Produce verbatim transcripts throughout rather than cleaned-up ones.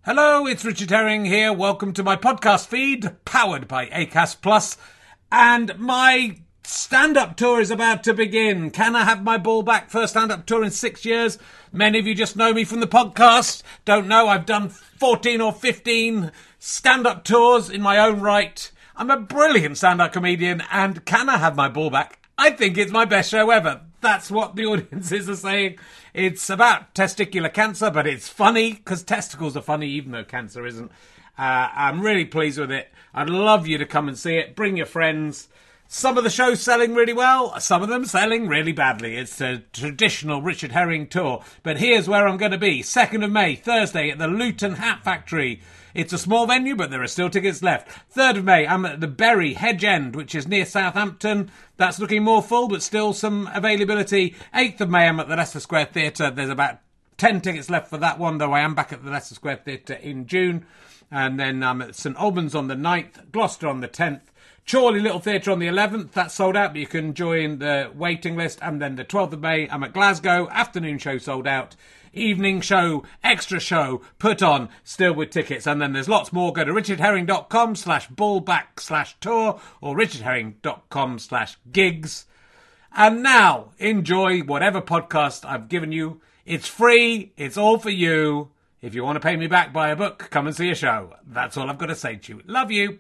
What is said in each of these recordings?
Hello, it's Richard Herring here. Welcome to my podcast feed, powered by Acast Plus. And my stand-up tour is about to begin. Can I have my ball back? First stand-up tour in six years. Many of you just know me from the podcast. Don't know, I've done fourteen or fifteen stand-up tours in my own right. I'm a brilliant stand-up comedian, and can I have my ball back? I think it's my best show ever. That's what the audiences are saying. It's about testicular cancer, but it's funny, because testicles are funny, even though cancer isn't. Uh, I'm really pleased with it. I'd love you to come and see it. Bring your friends. Some of the shows selling really well, some of them selling really badly. It's a traditional Richard Herring tour. But here's where I'm going to be. second of May, Thursday, at the Luton Hat Factory. It's a small venue, but there are still tickets left. third of May, I'm at the Bury Hedge End, which is near Southampton. That's looking more full, but still some availability. eighth of May, I'm at the Leicester Square Theatre. There's about ten tickets left for that one, though I am back at the Leicester Square Theatre in June. And then I'm at St Albans on the ninth, Gloucester on the tenth. Chorley Little Theatre on the eleventh, that's sold out, but you can join the waiting list. And then the twelfth of May, I'm at Glasgow, afternoon show sold out. Evening show, extra show, put on, still with tickets. And then there's lots more. Go to richardherring.com slash ballback slash tour or richardherring.com slash gigs. And now, enjoy whatever podcast I've given you. It's free, it's all for you. If you want to pay me back, buy a book, come and see a show. That's all I've got to say to you. Love you.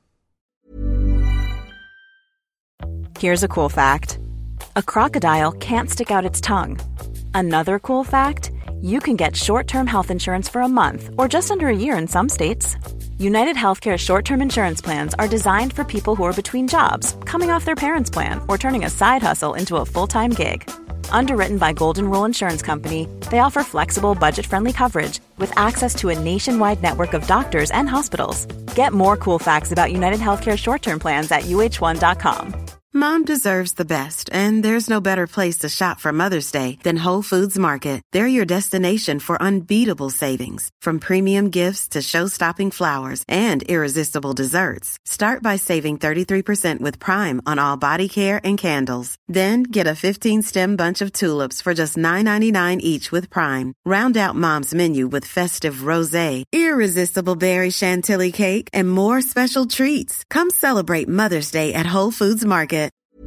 Here's a cool fact. A crocodile can't stick out its tongue. Another cool fact, you can get short-term health insurance for a month or just under a year in some states. United Healthcare short-term insurance plans are designed for people who are between jobs, coming off their parents' plan, or turning a side hustle into a full-time gig. Underwritten by Golden Rule Insurance Company, they offer flexible, budget-friendly coverage with access to a nationwide network of doctors and hospitals. Get more cool facts about United Healthcare short-term plans at U H one dot com. Mom deserves the best, and there's no better place to shop for Mother's Day than Whole Foods Market. They're your destination for unbeatable savings, from premium gifts to show-stopping flowers and irresistible desserts. Start by saving thirty-three percent with Prime on all body care and candles. Then get a fifteen-stem bunch of tulips for just nine ninety-nine each with Prime. Round out Mom's menu with festive rosé, irresistible berry chantilly cake, and more special treats. Come celebrate Mother's Day at Whole Foods Market.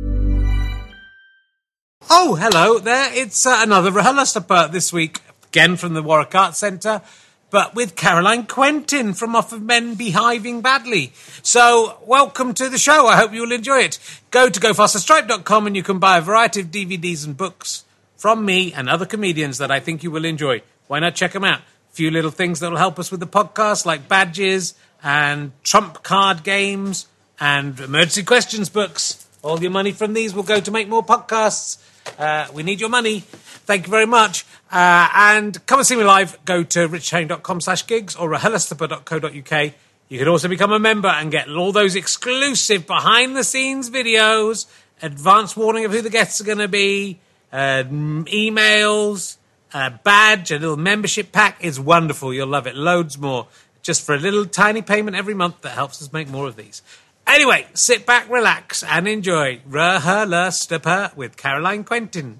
Oh, hello there. It's uh, another RHLSTP this week, again from the Warwick Arts Centre, but with Caroline Quentin from Off of Men Behaving Badly. So, welcome to the show. I hope you'll enjoy it. Go to go faster stripe dot com and you can buy a variety of D V Ds and books from me and other comedians that I think you will enjoy. Why not check them out? A few little things that will help us with the podcast, like badges and trump card games and emergency questions books. All your money from these will go to make more podcasts. Uh, we need your money. Thank you very much. Uh, and come and see me live. Go to richardherring.com slash gigs or rhlstp dot co dot uk. You can also become a member and get all those exclusive behind-the-scenes videos, advance warning of who the guests are going to be, uh, emails, a badge, a little membership pack. It's wonderful. You'll love it. Loads more. Just for a little tiny payment every month that helps us make more of these. Anyway, sit back, relax, and enjoy RHLSTP with Caroline Quentin.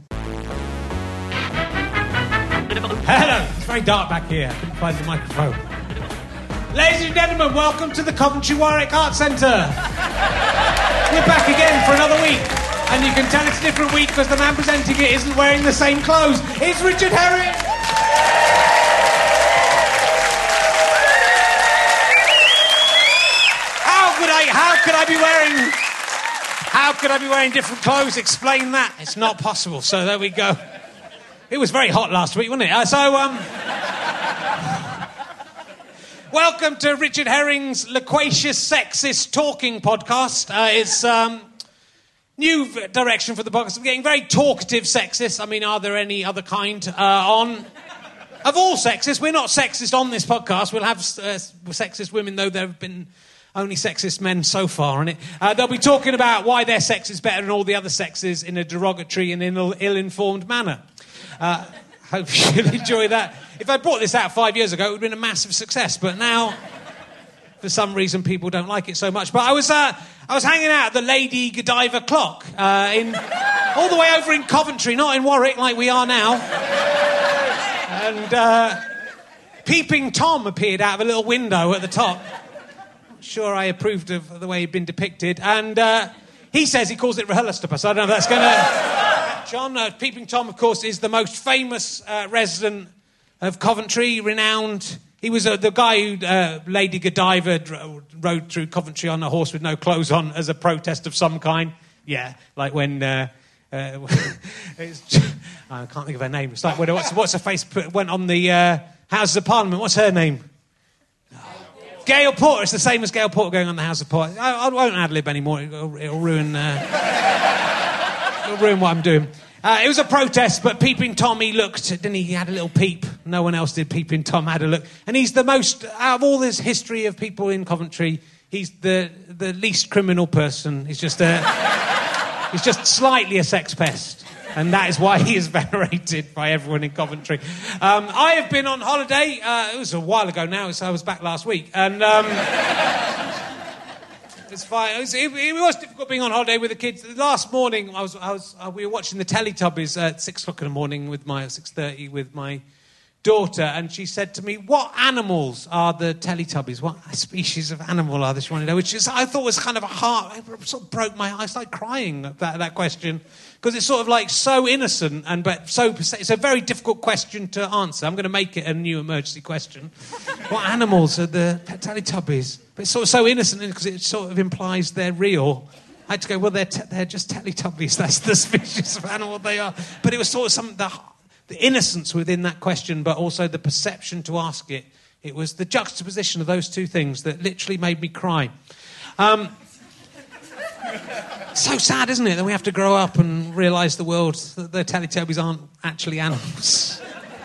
Hello, it's very dark back here. I couldn't find the microphone. Ladies and gentlemen, welcome to the Coventry Warwick Arts Centre. We're back again for another week, and you can tell it's a different week because the man presenting it isn't wearing the same clothes. It's Richard Herring. How could I be wearing... How could I be wearing different clothes? Explain that. It's not possible. So there we go. It was very hot last week, wasn't it? Uh, so, um... welcome to Richard Herring's Loquacious Sexist Talking Podcast. Uh, it's, um... new direction for the podcast. We're getting very talkative sexist. I mean, are there any other kind uh, on... Of all sexist, we're not sexist on this podcast. We'll have uh, sexist women, though there have been... only sexist men so far, innit? Uh, they'll be talking about why their sex is better than all the other sexes in a derogatory and in an ill-informed manner. Uh, hope you'll enjoy that. If I brought this out five years ago, it would have been a massive success. But now, for some reason, people don't like it so much. But I was uh, I was hanging out at the Lady Godiva Clock uh, in all the way over in Coventry, not in Warwick like we are now. And... Uh, Peeping Tom appeared out of a little window at the top. Not sure I approved of the way he'd been depicted. And uh, he says he calls it RHLSTP. I don't know if that's going to... John, uh, Peeping Tom, of course, is the most famous uh, resident of Coventry, renowned... He was uh, the guy who uh, Lady Godiva dro- rode through Coventry on a horse with no clothes on as a protest of some kind. Yeah, like when... Uh, uh, it's, I can't think of her name. It's like when what's, what's her face put, went on the uh, Houses of Parliament. What's her name? Gail Porter. It's the same as Gail Porter going on the House of Parliament. I, I won't ad-lib anymore. It'll, it'll ruin... Uh, it'll ruin what I'm doing. Uh, it was a protest, but Peeping Tom, he looked, didn't he? He had a little peep. No one else did. Peeping Tom had a look. And he's the most, out of all this history of people in Coventry, he's the the least criminal person. He's just a, he's just slightly a sex pest. And that is why he is venerated by everyone in Coventry. Um, I have been on holiday. Uh, it was a while ago now, so I was back last week. And... Um, It's fine. It was, it, it was difficult being on holiday with the kids. Last morning, I was, I was, uh, we were watching the Teletubbies at six o'clock in the morning with my six thirty with my daughter, and she said to me, "What animals are the Teletubbies? What species of animal are they?" She wanted to know, which is, I thought was kind of a heart. It sort of broke my heart. I started crying at that, that question because it's sort of like so innocent and but so it's a very difficult question to answer. I'm going to make it a new emergency question. What animals are the Teletubbies? But it's sort of so innocent because it sort of implies they're real. I had to go, well, they're, te- they're just Teletubbies. That's the species of animal they are. But it was sort of some the, the innocence within that question, but also the perception to ask it. It was the juxtaposition of those two things that literally made me cry. Um, so sad, isn't it, that we have to grow up and realise the world, that the Teletubbies aren't actually animals.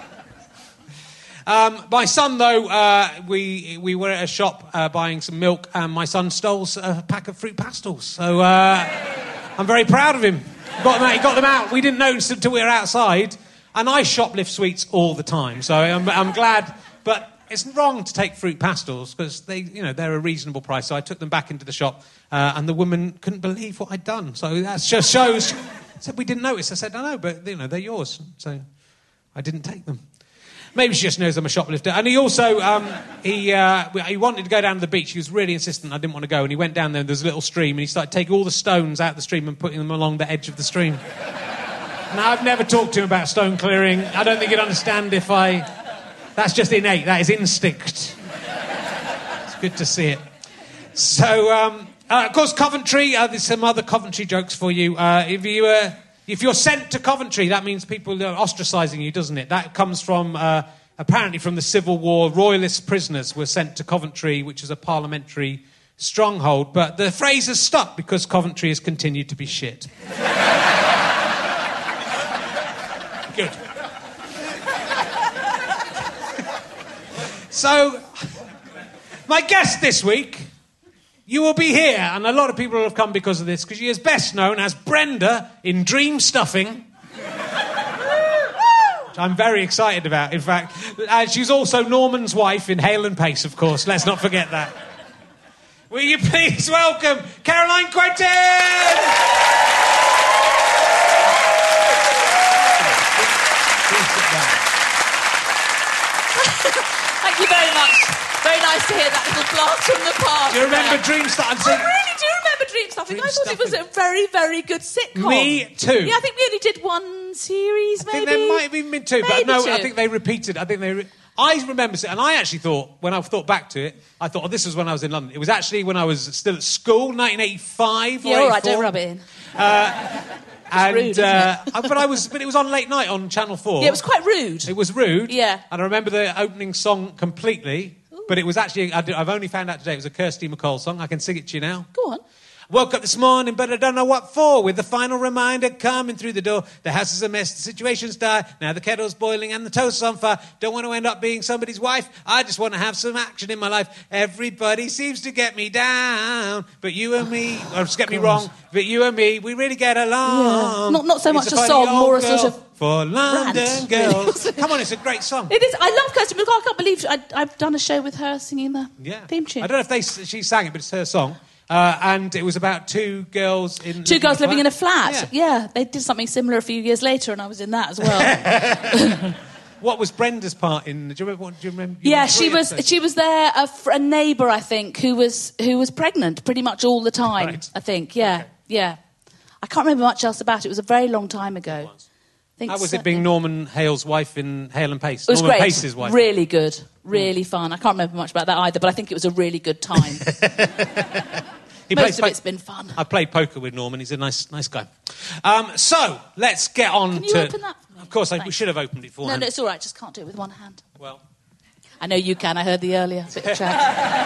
Um, my son, though, uh, we we were at a shop uh, buying some milk, and my son stole a pack of fruit pastels. So uh, I'm very proud of him. He got them out, he got them out. We didn't notice until we were outside, and I shoplift sweets all the time. So I'm, I'm glad, but it's wrong to take fruit pastels because they, you know, they're a reasonable price. So I took them back into the shop, uh, and the woman couldn't believe what I'd done. So that just shows. Said we didn't notice. I said, I know, but you know, they're yours. So I didn't take them. Maybe she just knows I'm a shoplifter. And he also, um, he uh, he wanted to go down to the beach. He was really insistent I didn't want to go. And he went down there and there's a little stream. And he started taking all the stones out of the stream and putting them along the edge of the stream. Now, I've never talked to him about stone clearing. I don't think he'd understand if I... That's just innate. That is instinct. It's good to see it. So, um, uh, of course, Coventry. Uh, there's some other Coventry jokes for you. Uh, if you... Uh, If you're sent to Coventry, that means people are ostracising you, doesn't it? That comes from, uh, apparently from the Civil War. Royalist prisoners were sent to Coventry, which is a parliamentary stronghold. But the phrase has stuck because Coventry has continued to be shit. Good. So, my guest this week... You will be here, and a lot of people will have come because of this, because she is best known as Brenda in Dream Stuffing. Which I'm very excited about, in fact. Uh, she's also Norman's wife in Hale and Pace, of course. Let's not forget that. Will you please welcome Caroline Quentin? Thank you very much. Very nice to hear that little blast from the past. Do you remember there. Dream Stuffing? I really do remember Dream Stuffing. Dream I thought Stuffing. it was a very, very good sitcom. Me too. Yeah, I think we only did one series, I maybe. think there might have even been two, but Maybe no, two. I think they repeated. I think they... Re- I remember... And I actually thought, when I thought back to it, I thought, oh, this was when I was in London. It was actually when I was still at school, nineteen eighty-five or Yeah, all right, eighty-four. don't rub it in. Uh, and, rude, isn't uh, it? but I was, but it was on late night on Channel Four. Yeah, it was quite rude. It was rude. Yeah. And I remember the opening song completely, Ooh. But it was actually, I did, I've only found out today, it was a Kirsty MacColl song. I can sing it to you now. Go on. Woke up this morning, but I don't know what for. With the final reminder coming through the door. The house is a mess, the situation's dire. Now the kettle's boiling and the toast's on fire. Don't want to end up being somebody's wife. I just want to have some action in my life. Everybody seems to get me down. But you and me, or just get me wrong, but you and me, we really get along. Yeah. Not, not so It's much a a funny song, old more a girl sort of for London rant, girls. really. Come on, it's a great song. It is. I love Kirsty MacColl. I can't believe I, I've done a show with her singing the Yeah. theme tune. I don't know if they she sang it, but it's her song. Uh, and it was about two girls in... Two girls living in a flat. Yeah. Yeah, they did something similar a few years later, and I was in that as well. What was Brenda's part in? Do you remember? What, do you remember? You Yeah, remember she it? was. So- She was there. A, fr- a neighbour, I think, who was who was pregnant pretty much all the time. Right. I think. Yeah, Okay. yeah. I can't remember much else about it. It was a very long time ago. I think How was so- it being Norman Hale's wife in Hale and Pace? It was Norman great. Pace's wife. Really good. Really fun. I can't remember much about that either, but I think it was a really good time. He Most plays of po- it's been fun. I played poker with Norman. He's a nice, nice guy. Um, so let's get on Can you to. open that for me? Of course, I, we Thanks. should have opened it No, beforehand. no, it's all right. Just can't do it with one hand. Well, I know you can. I heard the earlier bit of chat.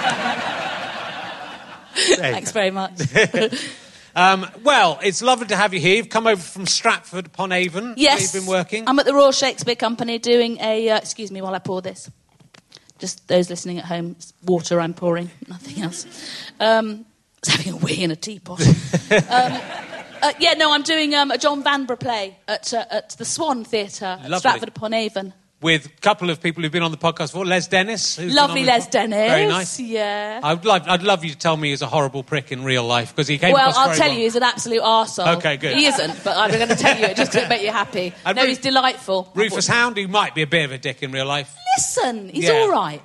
Thanks very much. um, well, it's lovely to have you here. You've come over from Stratford upon Avon. Yes. Where you've been working. I'm at the Royal Shakespeare Company doing a... Uh, excuse me while I pour this. Just those listening at home, it's water I'm pouring, nothing else. Um, it's having a wee in a teapot. um, uh, yeah, no, I'm doing um, a John Vanbrugh play at, uh, at the Swan Theatre at Lovely. Stratford upon Avon. With a couple of people who've been on the podcast before. Les Dennis. who's been Lovely on the Les po- Dennis. Very nice. Yeah. I'd love, I'd love you to tell me he's a horrible prick in real life, because he came Well, across I'll very tell well. you, he's an absolute arsehole. Okay, good. He isn't, but I'm going to tell you it just to make you happy. And no, Ru- he's delightful. Rufus Hound, who might be a bit of a dick in real life. Listen, he's Yeah. all right.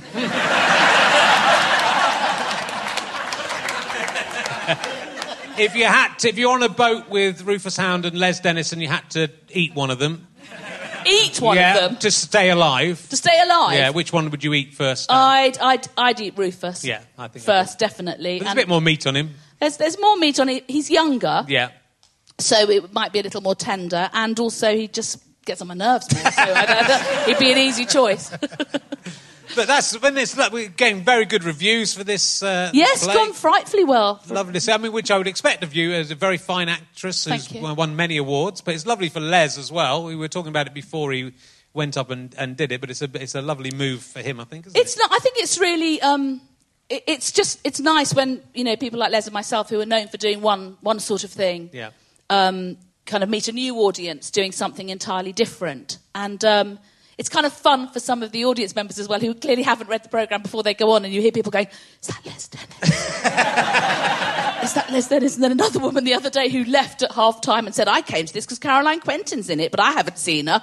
If you had to, if you're on a boat with Rufus Hound and Les Dennis and you had to eat one of them, Eat one yeah, of them to stay alive. to stay alive. Yeah, which one would you eat first? I'd, I'd, I'd eat Rufus. Yeah, I think I first, definitely. There's a And bit more meat on him. There's, there's more meat on it. He's younger, Yeah. so it might be a little more tender, and also he just gets on my nerves more. So I don't, I don't- he'd be an easy choice. But that's when it's like, we're getting very good reviews for this. Uh, Yes, play. gone frightfully well. Lovely to see. I mean, which I would expect of you as a very fine actress who's Thank you. won many awards. But it's lovely for Les as well. We were talking about it before he went up and, and did it. But it's a it's a lovely move for him, I think. Isn't It's it? not. I think it's really. Um, it, it's just. It's nice when you know people like Les and myself, who are known for doing one one sort of thing, Yeah. um, kind of meet a new audience doing something entirely different, and um, it's kind of fun for some of the audience members as well, who clearly haven't read the programme before they go on, and you hear people going, "Is that Les Dennis? Is that Les Dennis?" And then another woman the other day who left at half time and said, "I came to this because Caroline Quentin's in it, but I haven't seen her."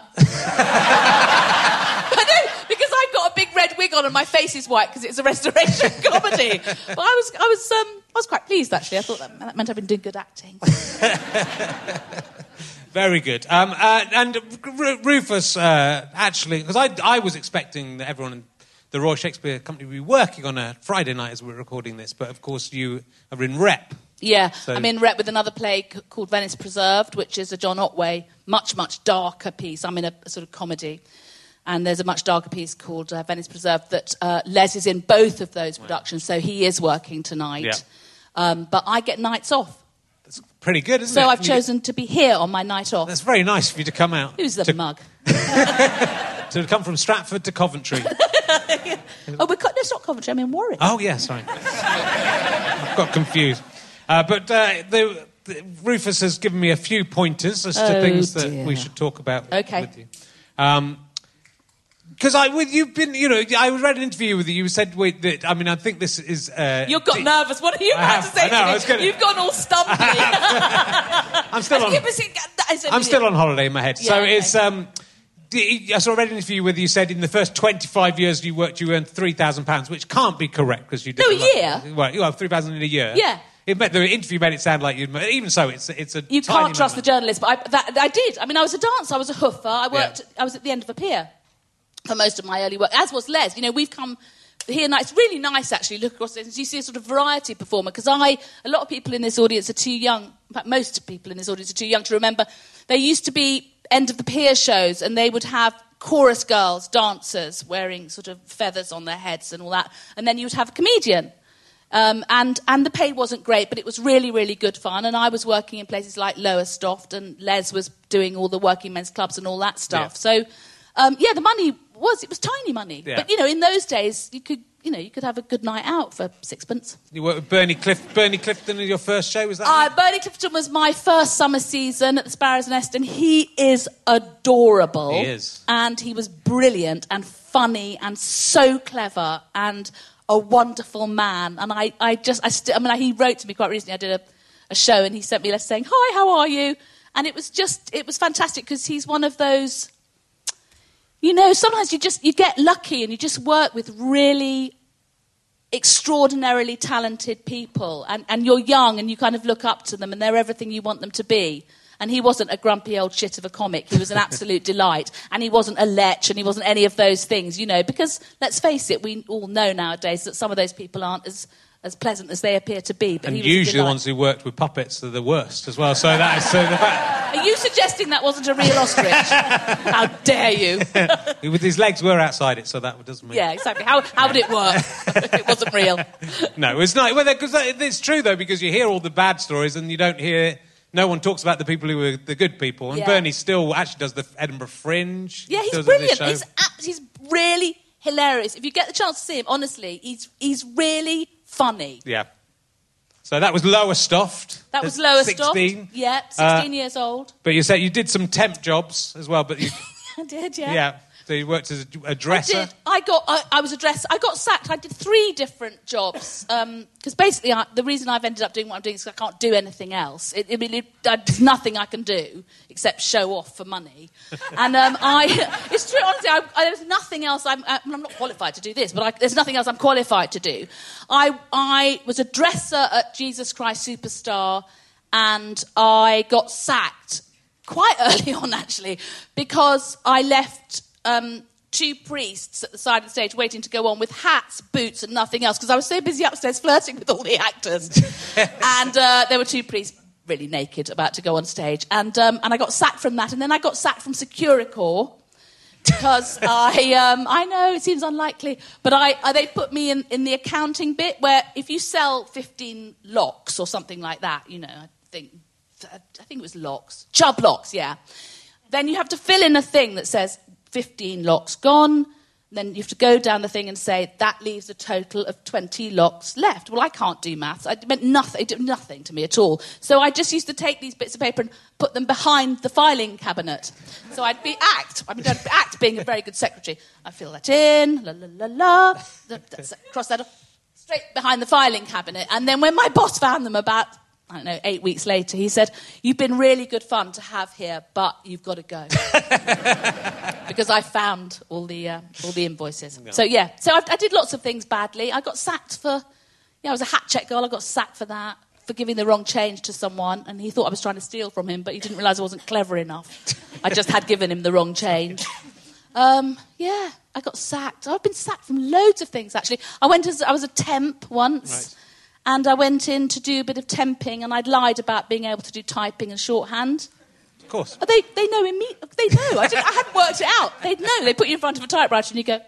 I know, because I've got a big red wig on and my face is white because it's a restoration comedy. But I was, I was, um, I was quite pleased actually. I thought that, that meant I've been doing good acting. Very good. Um, uh, and R- Rufus, uh, actually, because I, I was expecting that everyone in the Royal Shakespeare Company would be working on a Friday night as we're recording this, but of course you are in rep. Yeah, So- I'm in rep with another play c- called Venice Preserved, which is a John Otway, much, much darker piece. I'm in a, a sort of comedy. And there's a much darker piece called uh, Venice Preserved that uh, Les is in both of those productions, so he is working tonight. Yeah. Um, but I get nights off. That's pretty good, isn't So it? I've You get- chosen to be here on my night off. That's very nice of you to come out. Who's the to, mug? to come from Stratford to Coventry. Oh, we're co- no, it's not Coventry, I'm in Warwick. Oh, yeah, sorry. I've got confused. Uh, but uh, the, the, Rufus has given me a few pointers as to Oh, things that dear. we should talk about Okay. with you. Um, because I, with you've been, you know, I read an interview with you. You said, "Wait, that, I mean, I think this is." Uh, You've got deep- nervous. What are you I about have- to say I know, to I me? was gonna- You've gone all stumpy. I'm still on. I'm still on holiday in my head. Yeah, so okay. it's. Um, d- I saw a read an interview with you. Said in the first twenty-five years you worked, you earned three thousand pounds, which can't be correct because you did No, a a lot- year? Well, you have three thousand in a year. Yeah. It made, the interview made it sound like you. Even so, it's it's a. You tiny can't trust the amount. journalist, but I, that, I did. I mean, I was a dancer. I was a hoofer. I worked. Yeah. I was at the end of a pier for most of my early work, as was Les. You know, we've come here now. It's really nice, actually. Look across this. You see a sort of variety performer, because I, a lot of people in this audience are too young. In fact, most people in this audience are too young to remember. There used to be end of the pier shows, and they would have chorus girls, dancers, wearing sort of feathers on their heads and all that, and then you would have a comedian. Um, and, and the pay wasn't great, but it was really, really good fun. And I was working in places like Lowestoft, and Les was doing all the working men's clubs and all that stuff. Yeah. So, um, yeah, the money was, it was tiny money. Yeah. But, you know, in those days, you could, you know, you could have a good night out for sixpence. You worked with Bernie Cliff, Bernie Clifton in your first show. Was that? Uh, right? Bernie Clifton was my first summer season at the Sparrows Nest, and he is adorable. He is. And he was brilliant and funny and so clever and a wonderful man. And I, I just, I, st- I mean, he wrote to me quite recently. I did a, a show, and he sent me a letter saying, "Hi, how are you?" And it was just, it was fantastic, because he's one of those, you know, sometimes you just, you get lucky and you just work with really extraordinarily talented people, and, and you're young and you kind of look up to them and they're everything you want them to be. And he wasn't a grumpy old shit of a comic. He was an absolute delight. And he wasn't a lech, and he wasn't any of those things, you know, because, let's face it, we all know nowadays that some of those people aren't as, as pleasant as they appear to be. But and he was usually the ones who worked with puppets are the worst as well. So that is so the fact. Are you suggesting that wasn't a real ostrich? How dare you? With his legs were outside it, so that doesn't mean... Yeah, exactly. How, how would it work if it wasn't real? No, it's not. Well, because it's true, though, because you hear all the bad stories and you don't hear... No one talks about the people who are the good people. And yeah. Bernie still actually does the Edinburgh Fringe. Yeah, he's still brilliant. Does his He's, ab- he's really hilarious. If you get the chance to see him, honestly, he's he's really funny. Yeah. So that was Lowestoft. That was Lowestoft. sixteen. Yeah, sixteen uh, years old. But you said you did some temp jobs as well. But you, I did, yeah. Yeah. So you worked as a dresser. I did. I got. I, I was a dresser. I got sacked. I did three different jobs because um, basically I, the reason I've ended up doing what I'm doing is I can't do anything else. It, it, it, there's nothing I can do except show off for money. And um, I, it's true. Honestly, I, I, there's nothing else. I'm, I'm not qualified to do this, but I, there's nothing else I'm qualified to do. I I was a dresser at Jesus Christ Superstar, and I got sacked quite early on actually because I left. Um, two priests at the side of the stage waiting to go on with hats, boots and nothing else because I was so busy upstairs flirting with all the actors. And uh, there were two priests really naked about to go on stage. And um, and I got sacked from that. And then I got sacked from Securicor because I um, I know it seems unlikely, but I, I they put me in, in the accounting bit where if you sell fifteen locks or something like that, you know, I think I think it was locks, Chubb locks, yeah. Then you have to fill in a thing that says fifteen locks gone, then you have to go down the thing and say, that leaves a total of twenty locks left. Well, I can't do maths. It meant nothing, it did nothing to me at all. So I just used to take these bits of paper and put them behind the filing cabinet. So I'd be act. I mean, I'd act being a very good secretary. I'd fill that in, la la la la, cross that off, straight behind the filing cabinet. And then when my boss found them about... I don't know, eight weeks later, he said, you've been really good fun to have here, but you've got to go. Because I found all the uh, all the invoices. No. So, yeah. So I, I did lots of things badly. I got sacked for... Yeah, I was a hat check girl. I got sacked for that, for giving the wrong change to someone. And he thought I was trying to steal from him, but he didn't realise I wasn't clever enough. I just had given him the wrong change. Um, yeah, I got sacked. I've been sacked from loads of things, actually. I went as... I was a temp once. Right. And I went in to do a bit of temping, and I'd lied about being able to do typing and shorthand. Of course. They they know in me. They know. I, didn't, I hadn't worked it out. They'd know. They put you in front of a typewriter and you go...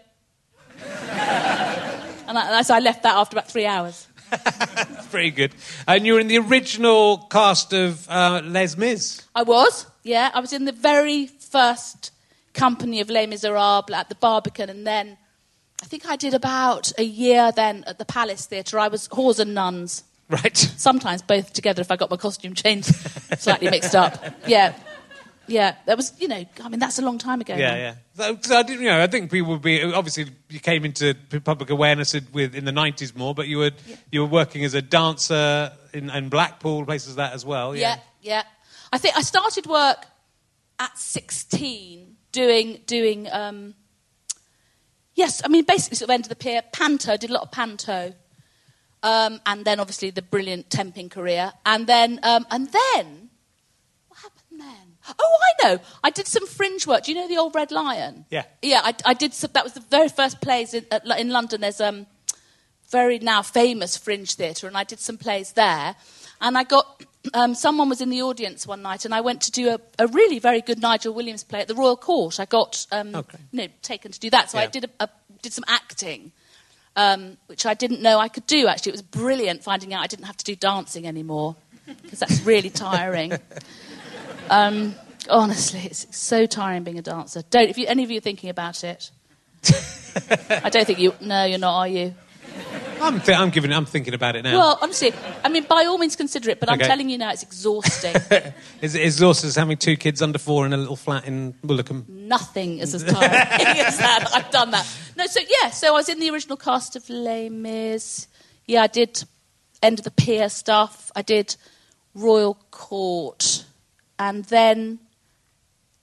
and, I, and so I left that after about three hours. Very good. And you were in the original cast of uh, Les Mis. I was, yeah. I was in the very first company of Les Miserables at the Barbican, and then... I think I did about a year then at the Palace Theatre. I was Whores and Nuns. Right. Sometimes both together if I got my costume changed slightly mixed up. Yeah. Yeah. That was, you know, I mean, that's a long time ago. Yeah, now. yeah. So, so I didn't, you know, I think people would be, obviously you came into public awareness with in the nineties more, but you were yeah. you were working as a dancer in, in Blackpool, places like that as well. Yeah. yeah, yeah. I think I started work at sixteen doing doing um Yes, I mean, basically sort of end of the pier, panto, did a lot of panto. Um, and then, obviously, the brilliant temping career. And then, um, and then, what happened then? Oh, I know. I did some fringe work. Do you know the Old Red Lion? Yeah. Yeah, I, I did some, that was the very first plays in, at, in London. There's a um, very now famous fringe theatre, and I did some plays there. And I got... Um, someone was in the audience one night, and I went to do a, a really very good Nigel Williams play at the Royal Court. I got um, okay. you know, taken to do that, so yeah. I did a, a, did some acting, um, which I didn't know I could do. Actually, it was brilliant finding out I didn't have to do dancing anymore because that's really tiring. um, honestly, it's so tiring being a dancer. Don't if you, any of you are thinking about it. I don't think you. No, you're not. Are you? I'm, th- I'm giving. I'm thinking about it now. Well, honestly, I mean, by all means consider it, but okay. I'm telling you now, it's exhausting. Is it exhausting as having two kids under four in a little flat in Woolacombe? Nothing is as tiring as that. I've done that. No, so yeah, so I was in the original cast of Les Mis. Yeah, I did End of the Pier stuff. I did Royal Court, and then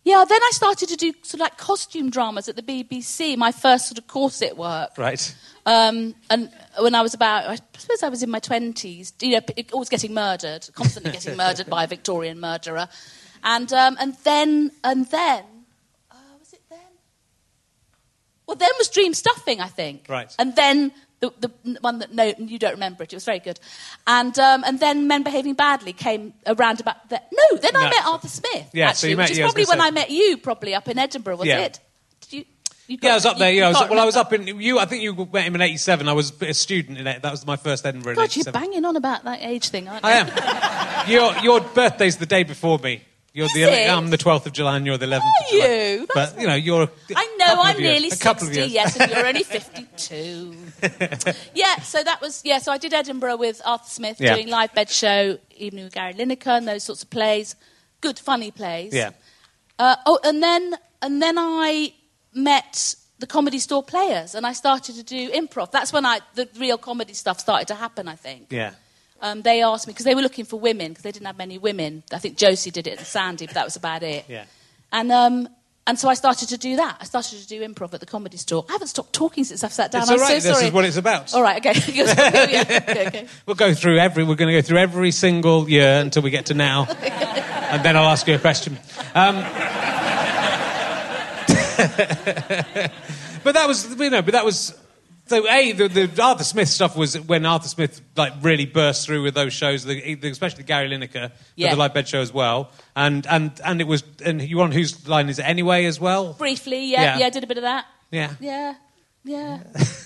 Yeah, then I started to do sort of like costume dramas at the B B C, my first sort of corset work. Right. Um, and when I was about, I suppose I was in my twenties, you know, always getting murdered, constantly getting murdered by a Victorian murderer. And um, and then, and then, uh, was it then? Well, then was Dream Stuffing, I think. Right. And then the the one that, no, you don't remember it, it was very good. And um, and then Men Behaving Badly came around about, the, no, then I No. met Arthur Smith, Yeah, actually, so you met- which is yeah, I was probably when gonna I say. met you, probably up in Edinburgh, was Yeah. it? Did you? you Yeah, I was up there. you- Yeah, you I was, can't well, I was remember. up in you. I think you met him in eighty-seven. I was a student in it. That was my first Edinburgh. in God, you're eighty-seven. banging on about that age thing, aren't you? I am. your your birthday's the day before me. You're Is the it? I'm the twelfth of July, and you're the eleventh. Are of July. you? That's But you know, you're. A I know, couple of I'm years- nearly a couple of sixty, years. yes, and you're only fifty-two. Yeah, so that was, yeah, so I did Edinburgh with Arthur Smith, Yeah. doing live bed show, Evening with Gary Lineker, and those sorts of plays. Good, funny plays. Yeah. Uh, oh, and then, and then I met the Comedy Store Players, and I started to do improv. That's when I, the real comedy stuff started to happen, I think. Yeah. Um, they asked me, because they were looking for women, because they didn't have many women. I think Josie did it and Sandy, but that was about it. Yeah. And um, and so I started to do that. I started to do improv at the Comedy Store. I haven't stopped talking since I've sat down. It's I'm all right. so This sorry. is what it's about. All right, okay. yeah, okay, okay. We'll go through every. We're going to go through every single year until we get to now, and then I'll ask you a question. Um, but that was, you know, but that was. So, a the, the Arthur Smith stuff was when Arthur Smith like really burst through with those shows, the, the, especially Gary Lineker, Yeah. for the live bed show as well, and and and it was, and you on Whose Line Is It Anyway as well? Briefly, yeah, Yeah. yeah, I did a bit of that. Yeah. Yeah, yeah.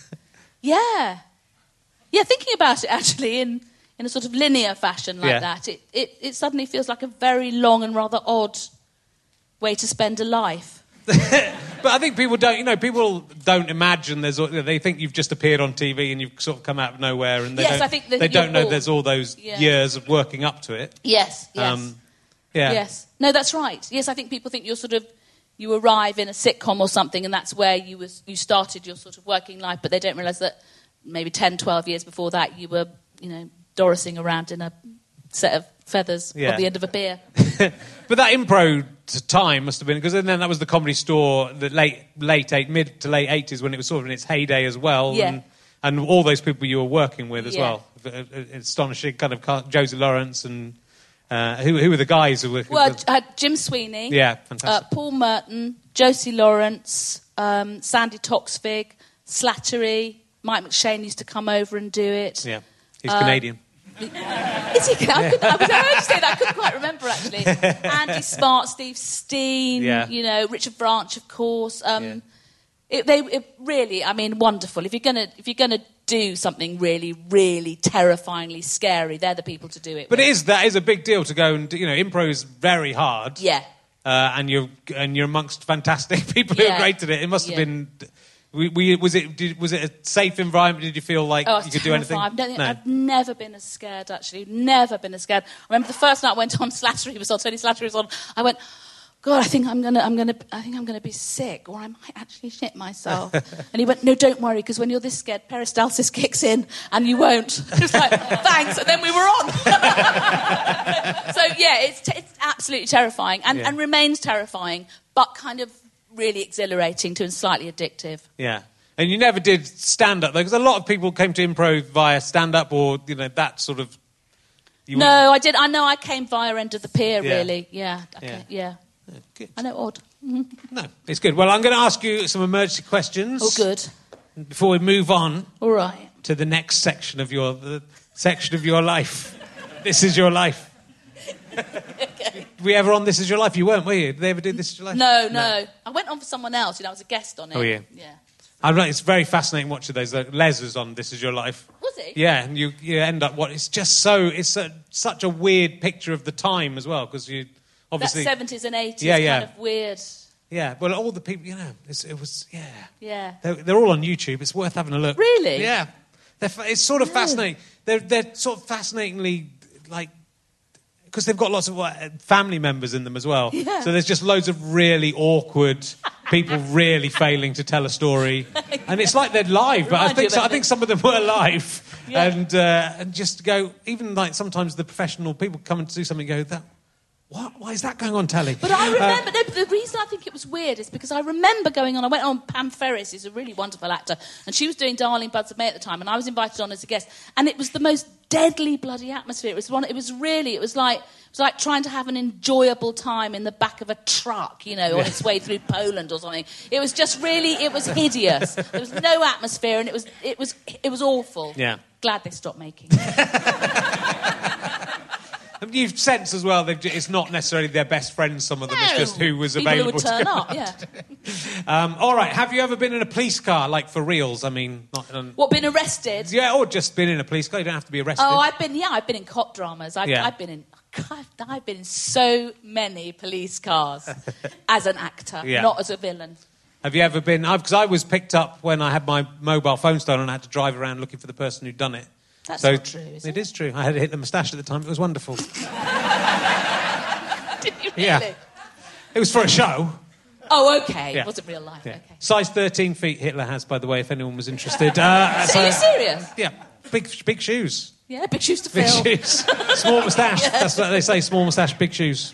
yeah. Yeah, thinking about it actually in, in a sort of linear fashion like Yeah. that, it, it, it suddenly feels like a very long and rather odd way to spend a life. But I think people don't, you know, people don't imagine there's, they think you've just appeared on T V and you've sort of come out of nowhere, and they Yes, don't, I think that they don't you're know all- there's all those Yeah. years of working up to it. Yes, yes. Um, yeah. Yes. No, that's right. Yes, I think people think you're sort of, you arrive in a sitcom or something and that's where you was you started your sort of working life, but they don't realise that maybe ten, twelve years before that you were, you know, Dorising around in a set of feathers Yeah. on the end of a beer. But that impro t- time must have been, because then that was the Comedy Store, the late, late eight, mid to late eighties, when it was sort of in its heyday as well. Yeah. And, and all those people you were working with as Yeah. well. Uh, uh, Astonishing kind of car- Josie Lawrence and uh, who, who were the guys who were... Well, I had Jim Sweeney, Yeah, uh, fantastic. Paul Merton, Josie Lawrence, um, Sandy Toxvig, Slattery, Mike McShane used to come over and do it. yeah, he's uh, Canadian. Is he? I, could, I was I heard you say that. I couldn't quite remember actually. Andy Smart, Steve Steen, Yeah. you know, Richard Branch, of course. Um, Yeah. it, they it really, I mean, wonderful. If you're gonna, if you're gonna do something really, really terrifyingly scary, they're the people to do it. But with. it is, that is a big deal to go and, do- you know, impro is very hard. Yeah. Uh, and you're and you're amongst fantastic people who Yeah. are great at it. It must have Yeah. been. We, we, was it did, was it a safe environment? Did you feel like Oh, I you was could do anything? terrified. I don't think, No. I've never been as scared, actually. Never been as scared. I remember the first night I went on Slattery was on, Tony Slattery was on. I went, God, I think I'm gonna, I'm gonna, I think I'm gonna be sick, or I might actually shit myself. And he went, No, don't worry, because when you're this scared, peristalsis kicks in, and you won't. It was like, thanks, and then we were on. So yeah, it's t- it's absolutely terrifying, and, Yeah. and remains terrifying, but kind of really exhilarating too, and slightly addictive. Yeah. And you never did stand up though, because a lot of people came to improv via stand up or you know that sort of. You No, I did. I know I came via End of the Pier, Yeah. really. Yeah, okay, yeah. wouldn't- Good. I know, odd. No, it's good. Well, I'm going to ask you some emergency questions. Oh, good. Before we move on All right. to the next section of your the section of your life. This is your life. Okay. Were we ever on This Is Your Life? You weren't, were you? Did they ever do This Is Your Life? No, no, I went on for someone else. You know, I was a guest on it. Oh, yeah. Yeah. I'm right, it's very fascinating watching those. Like, Les was on This Is Your Life. Was he? Yeah, and you, you end up what? It's just so it's a, such a weird picture of the time as well because you That obviously seventies and eighties Yeah, yeah. kind of weird. yeah. Well, all the people you know, it's, it was yeah. Yeah. They're, they're all on YouTube. It's worth having a look. Really? Yeah. They're, fa- it's sort of fascinating. They're they're sort of fascinatingly like. Because they've got lots of what, family members in them as well. Yeah. So there's just loads of really awkward people really failing to tell a story. And it's like they're live, but I Remind you think, of so, I anything. think some of them were live. Yeah. And uh, and just go, even like sometimes the professional people come and do something and go, that, What? Why is that going on telly? But I remember, uh, no, the reason I think it was weird is because I remember going on, I went on, Pam Ferris is a really wonderful actor, and she was doing Darling Buds of May at the time, and I was invited on as a guest, and it was the most deadly bloody atmosphere. It was one, it was really, it was like, it was like trying to have an enjoyable time in the back of a truck, you know, on its way through Poland or something. It was just really, it was hideous. There was no atmosphere, and it was, it was, it was awful. Yeah. Glad they stopped making it. You sense as well that it's not necessarily their best friends, some of them. No. It's just who was People available who would turn to up, yeah. um, all right, have you ever been in a police car, like for reals? I mean... not um, What, been arrested? Yeah, or just been in a police car. You don't have to be arrested. Oh, I've been, yeah, I've been in cop dramas. I've, Yeah. I've been in... I've, I've been in so many police cars as an actor, Yeah. not as a villain. Have you ever been... Because I was picked up when I had my mobile phone stolen and I had to drive around looking for the person who'd done it. That's so not true, is it? It is true. I had to hit the moustache at the time. It was wonderful. Did you really? Yeah. It was for a show. Oh, okay. Yeah. It wasn't real life. Yeah. Okay. Size thirteen feet Hitler has, by the way, if anyone was interested. Uh, So, are you serious? Yeah. Big, big shoes. Yeah, big shoes to Big fill. shoes. Small moustache. Yeah. That's what they say, small moustache, big shoes.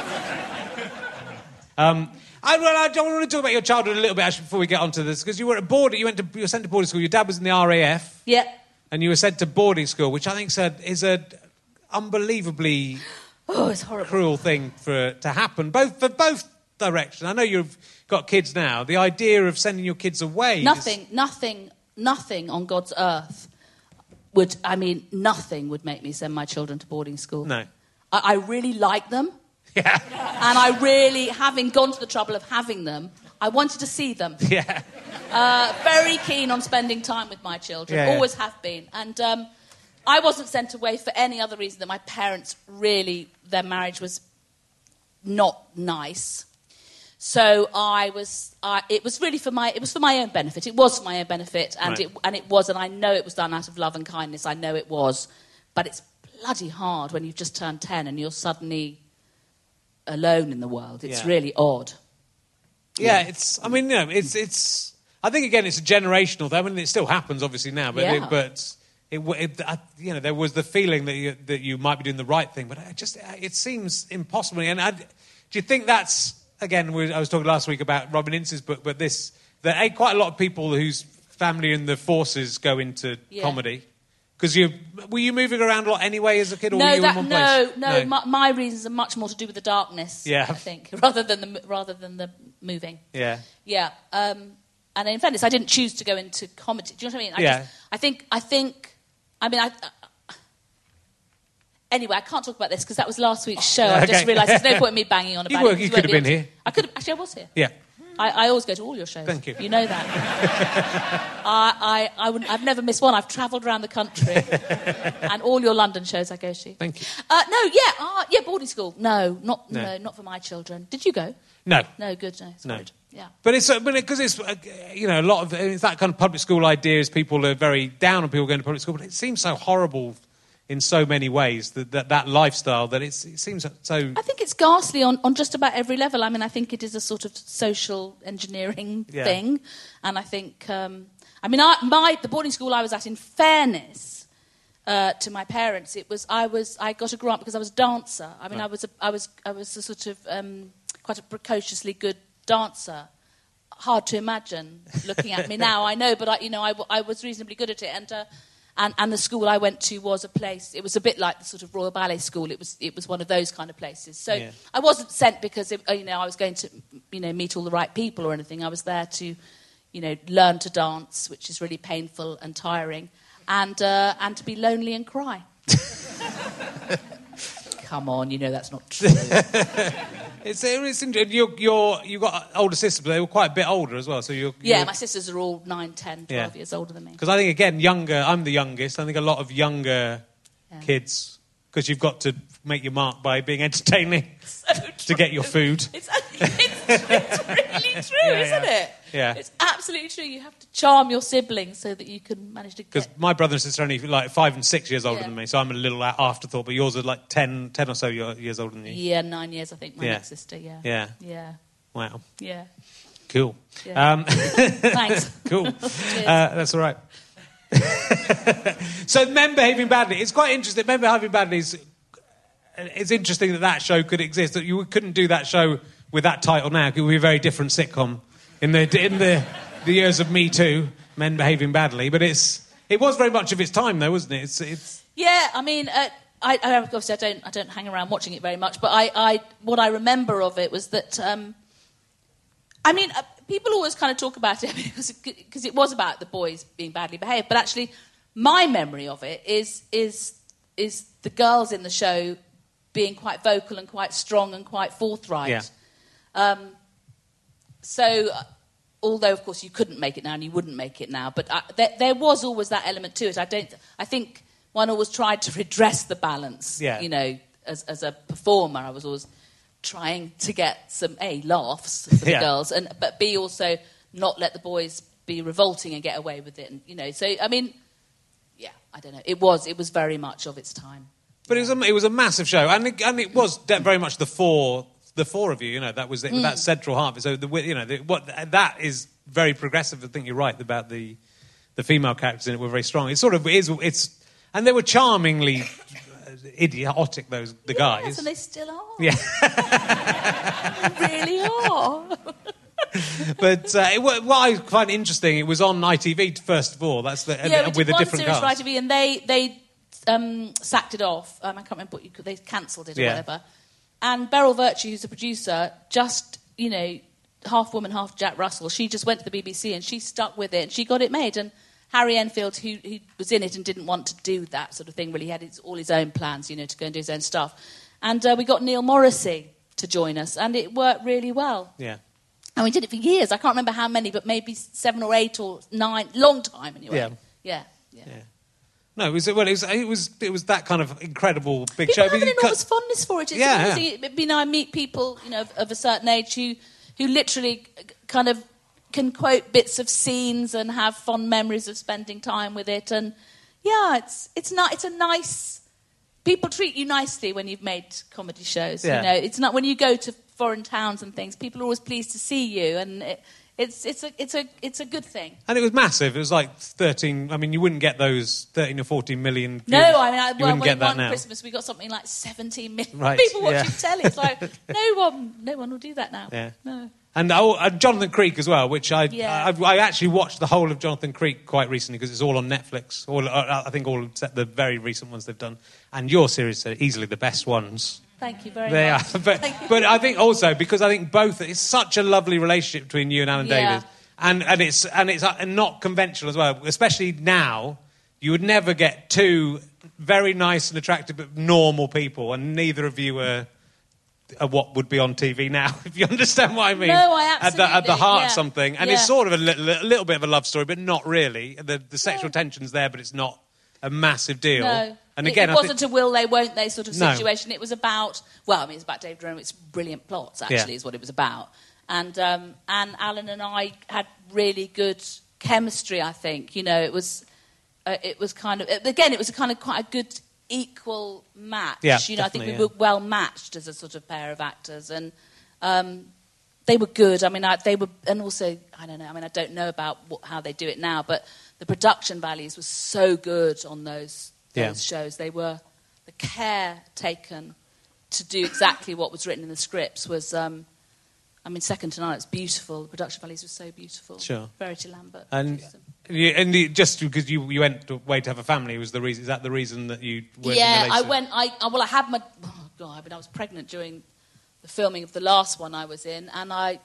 Um, I, well, I don't want to talk about your childhood a little bit, actually, before we get onto this, because you were at boarding, you went to, you were sent to boarding school. Your dad was in the R A F. Yeah. And you were sent to boarding school, which I think is a, is a unbelievably Oh, it's horrible. cruel thing for to happen, both for both directions. I know you've got kids now. The idea of sending your kids away... Nothing, is... nothing, nothing on God's earth would, I mean, nothing would make me send my children to boarding school. No. I, I really like them. Yeah. And I really, having gone to the trouble of having them, I wanted to see them. Yeah. Uh, very keen on spending time with my children, Yeah, yeah. always have been. And um, I wasn't sent away for any other reason than my parents really, their marriage was not nice. So I was, I, it was really for my, it was for my own benefit. It was for my own benefit, and Right. it and it was, and I know it was done out of love and kindness. I know it was, but it's bloody hard when you've just turned ten and you're suddenly alone in the world. It's Yeah. really odd. Yeah, it's. I mean, you know, it's. It's. I think again, it's a generational thing. I mean, it still happens, obviously now, but Yeah. it, but it, it I, you know, there was the feeling that you, that you might be doing the right thing, but it just it seems impossible. And I, do you think that's again? We, I was talking last week about Robin Ince's book, but this there are quite a lot of people whose family and the forces go into Yeah. comedy. Because you were you moving around a lot anyway as a kid, or No, were you that, in one no, place? no, My, my reasons are much more to do with the darkness. Yeah. I think rather than the rather than the moving. Yeah. Yeah. Um, and in fairness, I didn't choose to go into comedy. Do you know what I mean? I Yeah. Just, I think. I think. I mean, I. Uh, anyway, I can't talk about this because that was last week's show. I Okay. just realised there's no point in me banging on You about were- it. 'cause you won't could have be been able to- here. I could. Actually, I was here. Yeah. I, I always go to all your shows. Thank you. You know that. I, I, I wouldn't, I've never missed one. I've travelled around the country. And all your London shows I go to. Thank you. Uh, no, yeah, uh, yeah, boarding school. No, not No. no. not for my children. Did you go? No. No, good. No, it's No. good. Yeah. But it's because it's uh, you know a lot of it's that kind of public school idea is people are very down on people going to public school, but it seems so horrible in so many ways that that, that lifestyle that it's, it seems so. I think it's ghastly on, on just about every level. I mean, I think it is a sort of social engineering Yeah. thing, and I think, um, I mean, I, my the boarding school I was at, in fairness uh, to my parents, it was I was I got a grant because I was a dancer. I mean, Right. I was a, I was I was a sort of um, quite a precociously good dancer. Hard to imagine looking at me now. I know, but I, you know, I, w- I was reasonably good at it, and. Uh, And, and the school I went to was a place. It was a bit like the sort of Royal Ballet School. It was it was one of those kind of places. So Yeah. I wasn't sent because it, you know I was going to you know meet all the right people or anything. I was there to you know learn to dance, which is really painful and tiring, and uh, and to be lonely and cry. Come on, you know that's not true. It's, it's interesting. You're, you're, you've got older sisters, but they were quite a bit older as well. So you're, Yeah, you're, my sisters are all nine, ten, twelve Yeah. years older than me. Because I think, again, younger, I'm the youngest. I think a lot of younger Yeah. kids, because you've got to make your mark by being entertaining So to get your true. food. It's, it's, it's really true, Yeah, isn't yeah. it? Yeah. It's absolutely true. You have to charm your siblings so that you can manage to Because get... my brother and sister are only like five and six years older Yeah. than me, so I'm a little afterthought. But yours are like ten, ten or so years older than you. Yeah, nine years, I think, my Yeah. next sister, yeah. Yeah. Yeah, Wow. yeah. Cool. Yeah. Um, Thanks. cool. Uh, that's all right. So men behaving badly. It's quite interesting. Men behaving badly is it's interesting that that show could exist. That you couldn't do that show with that title now. It would be a very different sitcom in the in the the years of Me Too, men behaving badly. But it's it was very much of its time, though, wasn't it? It's it's yeah. I mean, uh, I, I obviously I don't I don't hang around watching it very much, but I, I what I remember of it was that. Um, I mean, uh, people always kind of talk about it because it, because it was about the boys being badly behaved, but actually, my memory of it is is is the girls in the show being quite vocal and quite strong and quite forthright. Yeah. Um, so, uh, although of course you couldn't make it now and you wouldn't make it now, but uh, there, there was always that element to it. I don't. I think one always tried to redress the balance. Yeah. You know, as as a performer, I was always trying to get some A, laughs for the yeah. girls, and but B, also not let the boys be revolting and get away with it. And, you know, so I mean, yeah, I don't know. It was it was very much of its time. But it was a, it was a massive show, and it, and it was de- very much the four the four of you. You know, that was the, Mm. that central heart. So the you know the, what that is very progressive. I think you're right about the the female characters in it were very strong. It sort of is. It's and they were charmingly idiotic. Those the guys. Yes, and they still are. Yeah. They really are. But uh, it, what I find interesting, it was on I T V first of all. That's the Yeah, uh, we with did a one different series cast. for I T V, and they they um, sacked it off. Um, I can't remember what you could. They cancelled it or Yeah. whatever. And Beryl Virtue, who's a producer, just you know, half woman, half Jack Russell. She just went to the B B C and she stuck with it and she got it made. And Harry Enfield, who, who was in it and didn't want to do that sort of thing, really had his, all his own plans, you know, to go and do his own stuff. And uh, we got Neil Morrissey to join us, and it worked really well. Yeah. And we did it for years. I can't remember how many, but maybe seven or eight or nine. Long time, anyway. Yeah. Yeah. Yeah. Yeah. No, it was well. It was it was it was that kind of incredible big People show. have an But you enormous cut- fondness for it. It's Yeah, amazing. It- You know, I meet people, you know, of, of a certain age who, who literally kind of can quote bits of scenes and have fond memories of spending time with it. And yeah, it's it's not. It's a nice. People treat you nicely when you've made comedy shows. Yeah. You know, it's not when you go to foreign towns and things. People are always pleased to see you, and it, it's it's a it's a it's a good thing. And it was massive. It was like thirteen. I mean, you wouldn't get those thirteen or fourteen million. No, views. I mean, I, you well, wouldn't when get that one now. Christmas we got something like seventeen million Right, people watching yeah. telly. It's like no one, no one will do that now. Yeah. No. And, oh, and Jonathan Creek as well, which I, Yeah. I I actually watched the whole of Jonathan Creek quite recently because it's all on Netflix. All uh, I think all except the very recent ones they've done. And your series are easily the best ones. Thank you very They much. are, but Thank you. but I think also because I think both it's such a lovely relationship between you and Alan Yeah. Davis, and and it's and it's uh, not conventional as well. Especially now, you would never get two very nice and attractive but normal people, and neither of you are. Are what would be on T V now, if you understand what I mean. No, I at the, at the absolutely, heart yeah. of something, and Yeah. it's sort of a little, a little bit of a love story, but not really. The, the sexual tension's there, but it's not a massive deal. No. And It- again, it, I wasn't think, a will they, won't they sort of No. situation. It was about, well, I mean, it's about David Rowett's brilliant plots, actually, Yeah. is what it was about. And um, and Alan and I had really good chemistry, I think. You know, it was, uh, it was kind of, again, it was a kind of quite a good equal match. Yeah, you know, I think we definitely, were well matched as a sort of pair of actors. And um, they were good. I mean, I, they were, and also, I don't know, I mean, I don't know about what, how they do it now, but the production values were so good on those those Yeah. shows. They were, the care taken to do exactly what was written in the scripts was, um, I mean, second to none. It's beautiful. The production values were so beautiful. Sure. Verity Lambert. and produced them. you, and you, just because you, you went away to have a family was the reason. Is that the reason that you weren't in the Yeah, I later- went. I, I well, I had my. Oh God, I mean, I was pregnant during the filming of the last one I was in, and I,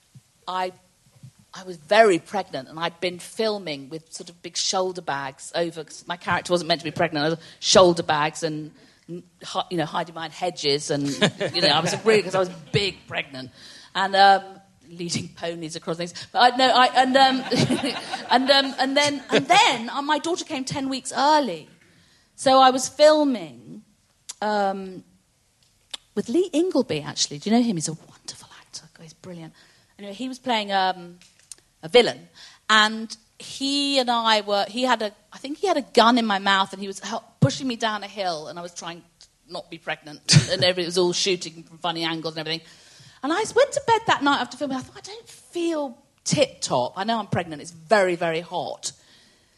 I, I was very pregnant, and I'd been filming with sort of big shoulder bags over. 'Cause my character wasn't meant to be pregnant. I was shoulder bags and hi- you know hiding behind hedges, and you know I was really because I was big pregnant, and. Um, leading ponies across things, but I no, I and um, and um, and then and then uh, my daughter came ten weeks early, so I was filming um, with Lee Ingleby. Actually, do you know him? He's a wonderful actor. God, he's brilliant. Anyway, he was playing um, a villain, and he and I were. He had a, I think he had a gun in my mouth, and he was help, pushing me down a hill, and I was trying to not be pregnant, and everybody was all shooting from funny angles and everything. And I went to bed that night after filming. I thought, I don't feel tip-top. I know I'm pregnant. It's very, very hot.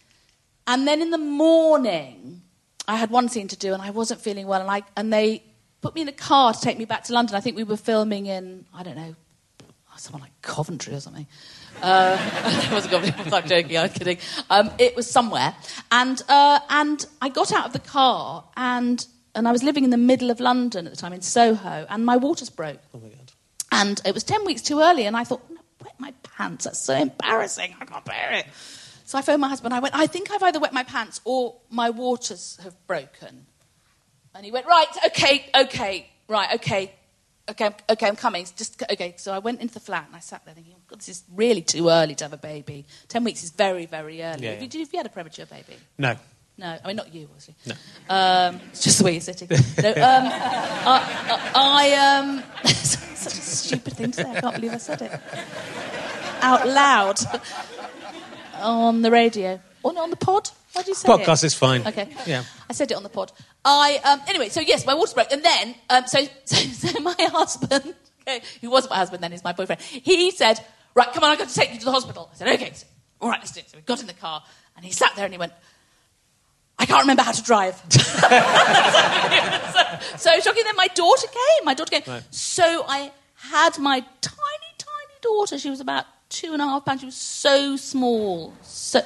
And then in the morning, I had one scene to do, and I wasn't feeling well. And I and they put me in a car to take me back to London. I think we were filming in, I don't know, someone like Coventry or something. Uh, it wasn't Coventry, I'm joking, I'm kidding. Um, it was somewhere. And uh, and I got out of the car, and and I was living in the middle of London at the time, in Soho, and my waters broke. Oh, my God. And it was ten weeks too early, and I thought, I'm going to wet my pants. That's so embarrassing. I can't bear it. So I phoned my husband. I went, I think I've either wet my pants or my waters have broken. And he went, right, okay, okay, right, okay, okay, okay, I'm coming. Just okay. So I went into the flat and I sat there thinking, oh, God, this is really too early to have a baby. Ten weeks is very, very early. Yeah, have, yeah. you, have you had a premature baby? No. No, I mean, not you, obviously. No. Um, it's just the way you're sitting. No, um, I, I, um, such a stupid thing to say. I can't believe I said it. Out loud. On the radio. On, on the pod? What did you say? Podcast is fine. Okay. Yeah. I said it on the pod. I, um, anyway, so yes, my water broke. And then, um, so, so, so my husband, okay, who wasn't my husband then, he's my boyfriend, he said, right, come on, I've got to take you to the hospital. I said, okay, so, all right, let's do it. So we got in the car, and he sat there and he went, I can't remember how to drive. so, so shocking. Then my daughter came. My daughter came. Right. So I had my tiny, tiny daughter. She was about two and a half pounds. She was so small. So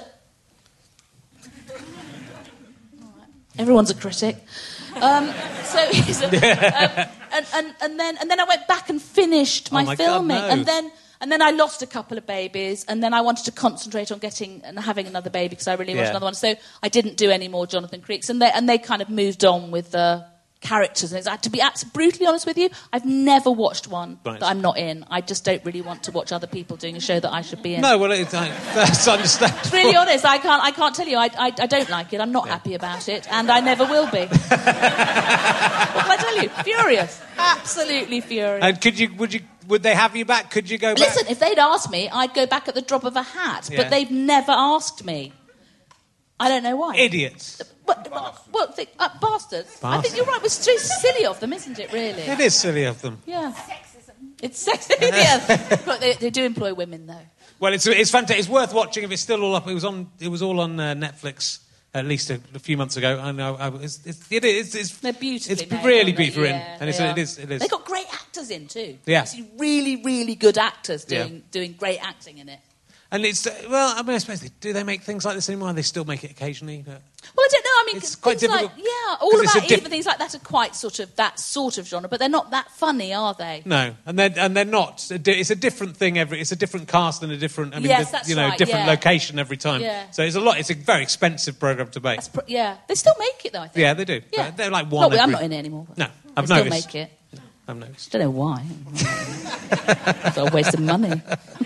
everyone's a critic. Um, so, so um, and, and, and then and then I went back and finished my, oh my filming, God, no. and then. And then I lost a couple of babies, and then I wanted to concentrate on getting and having another baby because I really wanted Yeah. another one. So I didn't do any more Jonathan Creeks, and they and they kind of moved on with the characters. And it's, to be absolutely brutally honest with you, I've never watched one Right. that I'm not in. I just don't really want to watch other people doing a show that I should be in. No, well, it's, I, that's understandable. Really honest, I can't. I can't tell you. I, I, I don't like it. I'm not Yeah. happy about it, and I never will be. What can I tell you? Furious, absolutely furious. And could you, would you, would they have you back? Could you go back? Listen, if they'd asked me, I'd go back at the drop of a hat. Yeah. But they've never asked me. I don't know why. Idiots. What, what, they, uh, bastards. I think Bastards. you're right. It's so silly of them, isn't it, really? It is silly of them. Yeah. It's sexism. yeah. But they, they do employ women, though. Well, it's it's fantastic. It's worth watching if it's still all up. It was on. It was all on uh, Netflix at least a, a few months ago. I know. I, it's, it's, it is. It's, They're beautifully It's made, really aren't they? beautifully written, Yeah, and it's, they it are. is. It is. They've got great actors in, too. Yeah. You see really, really good actors doing Yeah. doing great acting in it. And it's uh, well. I mean, I suppose they, do they make things like this anymore? They still make it occasionally. But Well, I don't know. I mean, It's quite things like, difficult, yeah, all 'cause it's about a diff- even things like that are quite sort of that sort of genre, but they're not that funny, are they? no, and they're and they're not. It's a different thing every. It's a different cast and a different. I mean, Yes, the- that's you know, right, different yeah. location every time. Yeah. So it's a lot. It's a very expensive program to make. That's pr- yeah, they still make it though. I think. Yeah, they do. Yeah. But they're like one. Not, I'm every- not in it anymore. No, They I've still noticed. make it. I've noticed. Don't know why. It's a waste of money.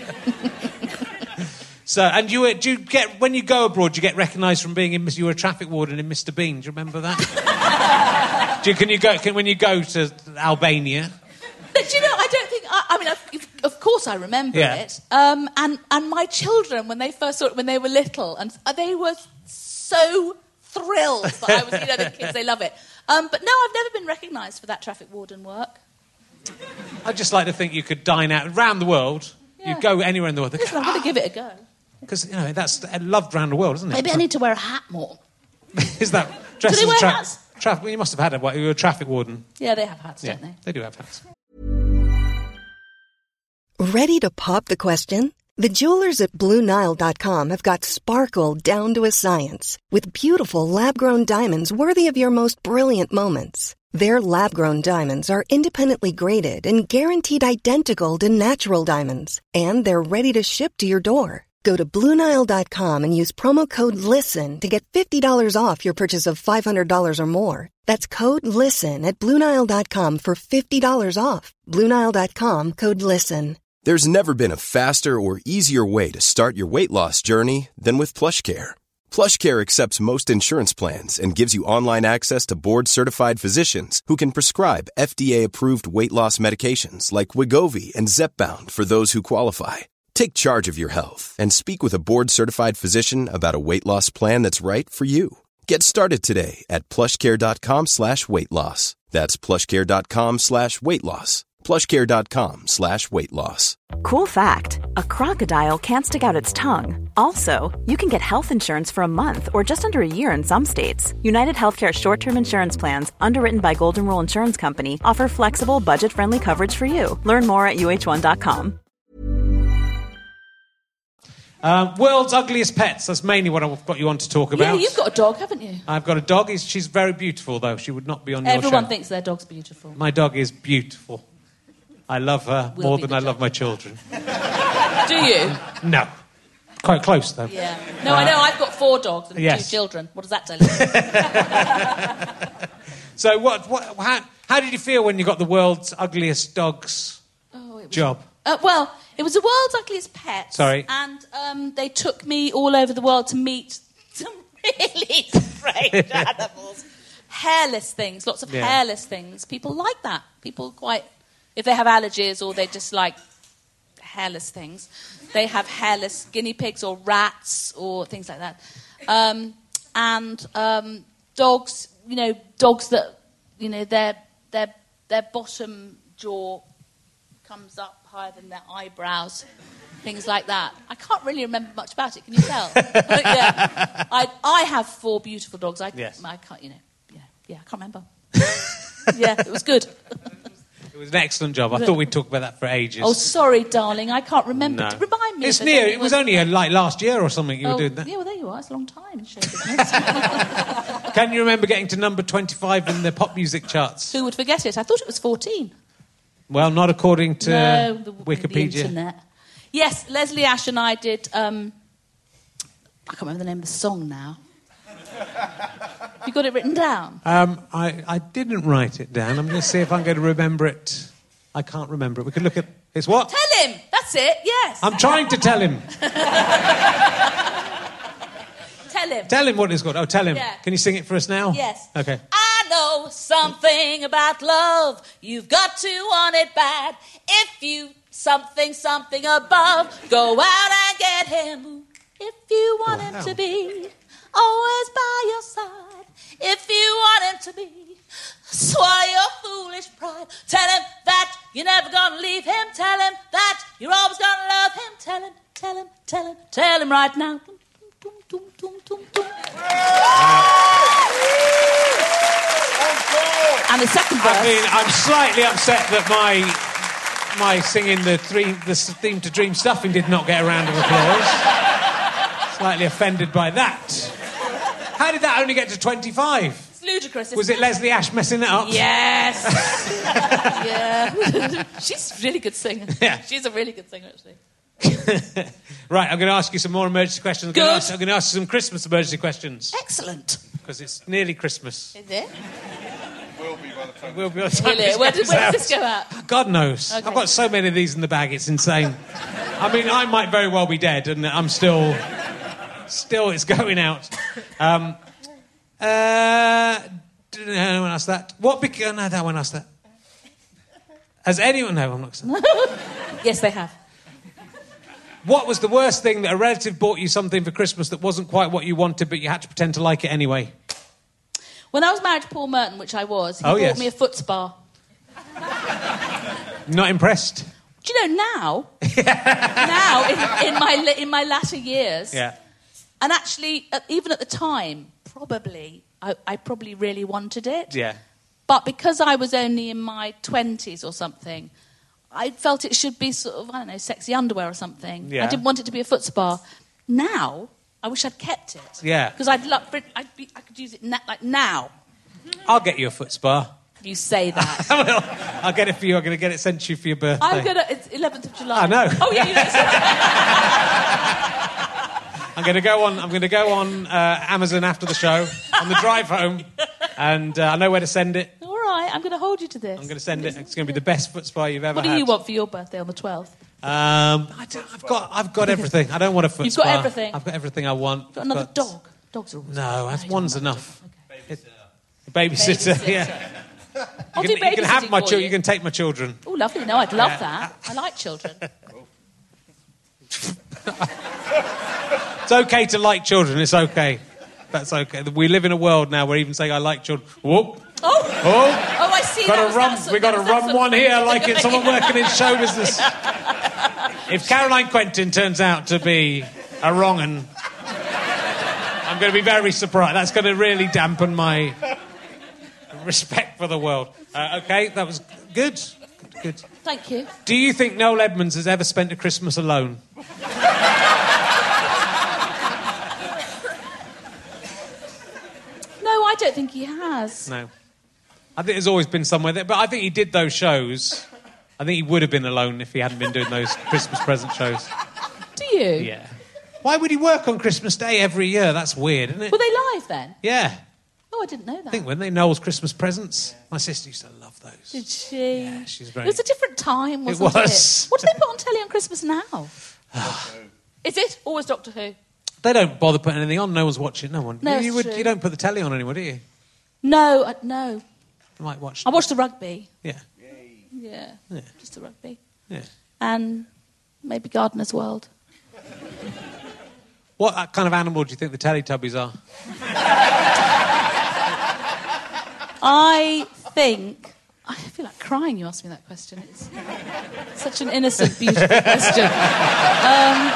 So, and you were, do you get when you go abroad, do you get recognised from being in? You were a traffic warden in Mister Bean. Do you remember that? do you, can you go? Can when you go to Albania? But you know, I don't think. I, I mean, of, of course, I remember Yeah. it. Um, and and my children, when they first saw it, when they were little, and they were so thrilled that I was. You know, the kids, they love it. Um, but no, I've never been recognised for that traffic warden work. I'd just like to think you could dine out around the world. Yeah. You'd go anywhere in the world. Listen, I'm going to give it a go. Because you know that's loved around the world, isn't it? Maybe I need to wear a hat more. Is that dressed they as a wear tra- hats? Tra- well, you must have had a. What, you were a traffic warden. Yeah, they have hats, Yeah, don't they? they do have hats. Ready to pop the question? The jewelers at Blue Nile dot com have got sparkle down to a science with beautiful lab-grown diamonds worthy of your most brilliant moments. Their lab-grown diamonds are independently graded and guaranteed identical to natural diamonds, and they're ready to ship to your door. Go to Blue Nile dot com and use promo code LISTEN to get fifty dollars off your purchase of five hundred dollars or more. That's code LISTEN at Blue Nile dot com for fifty dollars off. Blue Nile dot com, code LISTEN. There's never been a faster or easier way to start your weight loss journey than with PlushCare. PlushCare accepts most insurance plans and gives you online access to board-certified physicians who can prescribe F D A-approved weight loss medications like Wegovy and Zepbound for those who qualify. Take charge of your health and speak with a board-certified physician about a weight loss plan that's right for you. Get started today at plushcare.com slash weight loss. That's plushcare.com slash weight loss. plushcare.com slash weight loss. Cool fact, a crocodile can't stick out its tongue. Also, you can get health insurance for a month or just under a year in some states. United Healthcare short-term insurance plans, underwritten by Golden Rule Insurance Company, offer flexible, budget-friendly coverage for you. Learn more at U H one dot com. Um, world's ugliest pets. That's mainly what I've got you on to talk about. Yeah, you've got a dog, haven't you? I've got a dog. He's, she's very beautiful, though. She would not be on your show. Everyone thinks their dog's beautiful. My dog is beautiful. I love her Will more be than the I dog. love my children. Do you? No. Quite close, though. Yeah. No, I know. I've got four dogs and yes. two children. What does that tell you? So, what? what how, how did you feel when you got the world's ugliest dogs Oh, it was, job? Uh, well, it was the world's ugliest pets. Sorry. And um, they took me all over the world to meet some really strange animals. Hairless things, lots of Yeah. hairless things. People like that. People quite, if they have allergies or they just like hairless things, they have hairless guinea pigs or rats or things like that. Um, and um, dogs, you know, dogs that, you know, their their their bottom jaw comes up higher than their eyebrows, things like that. I can't really remember much about it. Can you tell? yeah, I I have four beautiful dogs. I Yes. I can't, you know, yeah, yeah, I can't remember. yeah, it was good. It was an excellent job. I thought we'd talk about that for ages. Oh, sorry, darling, I can't remember. No. Remind me. It's if near. there's It was anyone- only uh, like last year or something you Oh, were doing that. yeah, well, there you are. It's a long time in show business. Can you remember getting to number twenty-five in the pop music charts? Who would forget it? I thought it was fourteen. Well, not according to no, the, Wikipedia. The internet. Yes, Leslie Ash and I did... Um, I can't remember the name of the song now. You got it written down? Um, I, I didn't write it down. I'm going to see if I'm going to remember it. I can't remember it. We could look at... It's what? Tell him! That's it, yes. I'm trying to tell him. Tell him. Tell him what it's called. Oh, tell him. Yeah. Can you sing it for us now? Yes. Okay. I know something about love. You've got to want it bad. If you something, something above, go out and get him. If you want Wow. him to be always by your side. If you want him to be, swallow your foolish pride. Tell him that you're never gonna leave him. Tell him that you're always gonna love him. Tell him, tell him, tell him, tell him right now. Dum, dum, dum, dum, dum. And the second verse. I mean, I'm slightly upset that my my singing the, three, the theme to Dream Stuffing did not get a round of applause. Slightly offended by that. How did that only get to twenty-five? It's ludicrous. Was it Leslie Ash messing it up? Yes. yeah. She's a really good singer. Yeah. She's a really good singer, actually. Right, I'm going to ask you some more emergency questions. I'm going, to Good. ask, I'm going to ask you some Christmas emergency questions. Excellent. Because it's nearly Christmas. Is it? Will be by the time this Will it? Where, did, goes where out. does this go out? God knows. Okay. I've got so many of these in the bag, it's insane. I mean, I might very well be dead, and I'm still... Still, it's going out. Um, uh, didn't anyone ask that? What beca- No, that one asked that. Has anyone... No, I'm not saying. Yes, they have. What was the worst thing that a relative bought you something for Christmas that wasn't quite what you wanted, but you had to pretend to like it anyway? When I was married to Paul Merton, which I was, he Oh, bought yes. me a foot spa. Not impressed? Do you know now? now, in, in my la- in my latter years, Yeah. and actually, uh, even at the time, probably I, I probably really wanted it. Yeah. But because I was only in my twenties or something, I felt it should be sort of, I don't know, sexy underwear or something. Yeah. I didn't want it to be a foot spa. Now, I wish I'd kept it. Yeah. Because I'd love, I'd be, I could use it na- like now. I'll get you a foot spa. You say that. I will. I'll get it for you. I'm going to get it sent to you for your birthday. I'm gonna. It's eleventh of July. I know. Oh yeah, you know. I'm going to go on. I'm going to go on uh, Amazon after the show on the drive home, and uh, I know where to send it. All right, I'm going to hold you to this. I'm going to send it. It's going to be the best foot spa you've ever What do had. you want for your birthday on the twelfth? Um, I don't, I've got. I've got everything. I don't want a foot You've spa. got everything? I've got everything I want. Got another but- dog? Dogs are always No, good. that's you don't one's want enough. a dog. Okay. A babysitter. Babysitter. Yeah. I'll You do can, you can have babysitting my for children. you. You can take my children. Oh, lovely. No, I'd love Yeah. that. I like children. It's okay to like children. It's okay. That's okay. We live in a world now where even saying I like children, whoop, Oh, Oh, oh, I see. got that a was rum. that sort- We got that a was that rum sort of one here, thing. like it's someone working in show business. If Caroline Quentin turns out to be a wrong 'un, I'm going to be very surprised. That's going to really dampen my respect for the world. Uh, okay, that was good. Good. Thank you. Do you think Noel Edmonds has ever spent a Christmas alone? No, I don't think he has. No. I think there's always been somewhere there, but I think he did those shows. I think he would have been alone if he hadn't been doing those Christmas present shows. Do you? Yeah. Why would he work on Christmas Day every year? That's weird, isn't it? Were they live then? Yeah. Oh, I didn't know that. I think when they Noel's Christmas presents, my sister used to love those. Did she? Yeah, she's very... It was a different time, wasn't it? was. What do they put on telly on Christmas now? Is it always Doctor Who? They don't bother putting anything on. No one's watching. No one. No, you, you, it's would, true. you don't put the telly on anymore, do you? No, I, no. You might watch... I watched the rugby. Yeah. Yeah, Yeah. just the rugby. Yeah. And maybe Gardener's World. What kind of animal do you think the Teletubbies are? I think... I feel like crying you asked me that question. It's such an innocent, beautiful question. Um,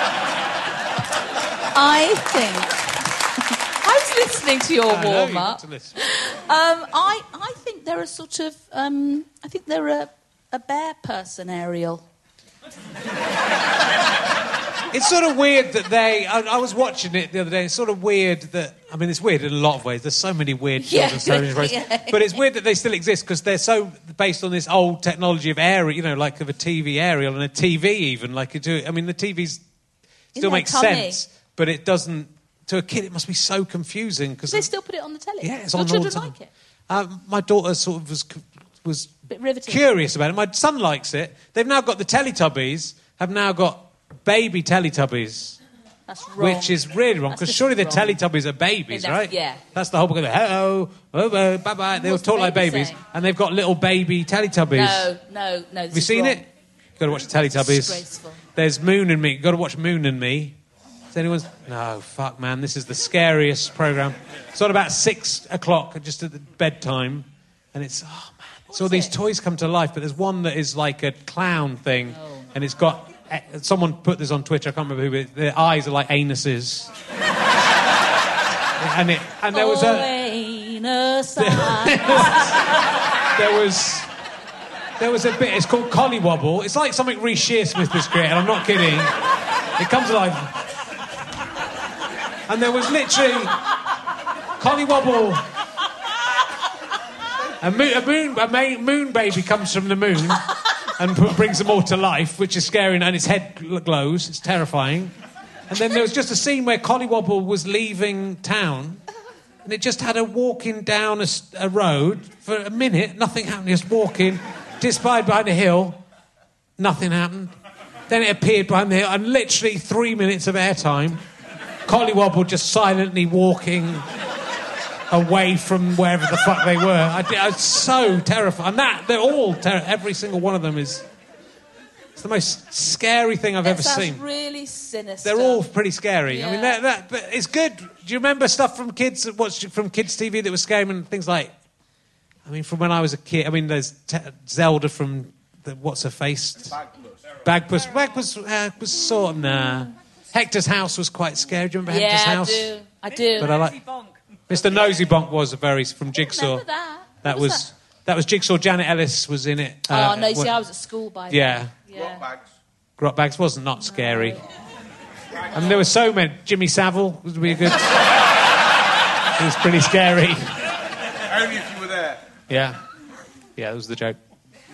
I think... I was listening to your I know, you've got warm-up. to listen. Um, I, I think they're a sort of... Um, I think they're a, a bear person, Ariel. It's sort of weird that they... I, I was watching it the other day. It's sort of weird that... I mean, it's weird in a lot of ways. There's so many weird Yeah. children's television shows. Yeah. But it's weird that they still exist because they're so based on this old technology of aerial, you know, like of a T V aerial and a T V even. Like, it do, I mean, the T V's still their makes tummy. sense, but it doesn't... To a kid, it must be so confusing because... Do they still put it on the telly? Yeah, it's Your on all the children time. like it? Um, my daughter sort of was was Bit riveting. curious about it. My son likes it. They've now got the Teletubbies, have now got baby Teletubbies, That's wrong. which is really wrong That's because just surely the wrong. Teletubbies are babies, That's- right? yeah. That's the whole book. Hello, oh, oh, bye bye. They all What's talk the like baby babies, saying? and they've got little baby Teletubbies. No, no, no. Have you seen it? You've got to watch the Teletubbies. Disgraceful. There's Moon and Me. You've got to watch Moon and Me. Is anyone's... No, fuck, man. This is the scariest programme. It's on about six o'clock, just at the bedtime. And it's... Oh, man. So all these it? toys come to life, but there's one that is like a clown thing. Oh. And it's got... eh, Someone put this on Twitter. I can't remember who, but their eyes are like anuses. and it... And there was Oh, a... anus There was... There was a bit... It's called Collywobble. It's like something Reece Shearsmith has created. I'm not kidding. It comes alive... And there was literally Collywobble. A moon, a moon, a ma- moon baby comes from the moon and p- brings them all to life, which is scary, and its head gl- glows. It's terrifying. And then there was just a scene where Collywobble was leaving town, and it just had her walking down a, s- a road for a minute. Nothing happened. Just walking, disappeared behind a hill. Nothing happened. Then it appeared behind the hill, and literally three minutes of airtime. Collywobble just silently walking away from wherever the fuck they were. I, I was so terrified. And that, they're all, ter- every single one of them is... It's the most scary thing I've That ever sounds seen. really sinister. They're all pretty scary. I mean, Yeah. that, that, but it's good. Do you remember stuff from kids, that watched from kids' T V that was scary and things like... I mean, from when I was a kid... I mean, there's te- Zelda from... The, what's her face? Bagpuss. Bagpuss, Bagpuss uh, was sort of... Nah. Hector's House was quite scary. Do you remember Yeah, Hector's I House? do. I do. But I like... Mister Nosy Bonk was a very... From Jigsaw. remember that. That What was... was That was Jigsaw. Janet Ellis was in it. Oh, Uh, no, see, what- I was at school by then. Yeah. Yeah. Grot Bags wasn't not scary. I mean, there were so many. Jimmy Savile would be a good... It was pretty scary. Only if you were there. Yeah. Yeah, that was the joke.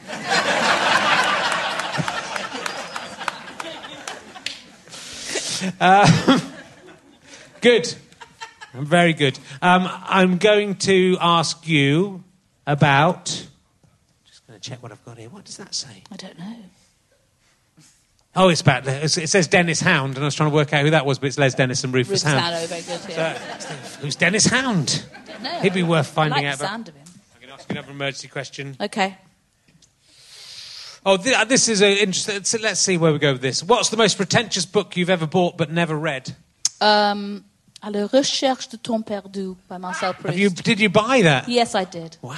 uh, good. Very good. Um, I'm going to ask you about... Just going to check what I've got here. What does that say? I don't know. Oh, it's about... It says Dennis Hound, and I was trying to work out who that was, but it's Les Dennis and Rufus Rufus Hound. Hound, oh, very good, yeah. So, who's Dennis Hound? Don't know. He'd be worth finding I like out. the but- sound of him. I'm going to ask you another emergency question. Okay. Oh, th- uh, this is a interesting... so let's see where we go with this. What's the most pretentious book you've ever bought but never read? Um, À la recherche de temps perdu by Marcel Proust. Have you, did you buy that? Yes, I did. Wow.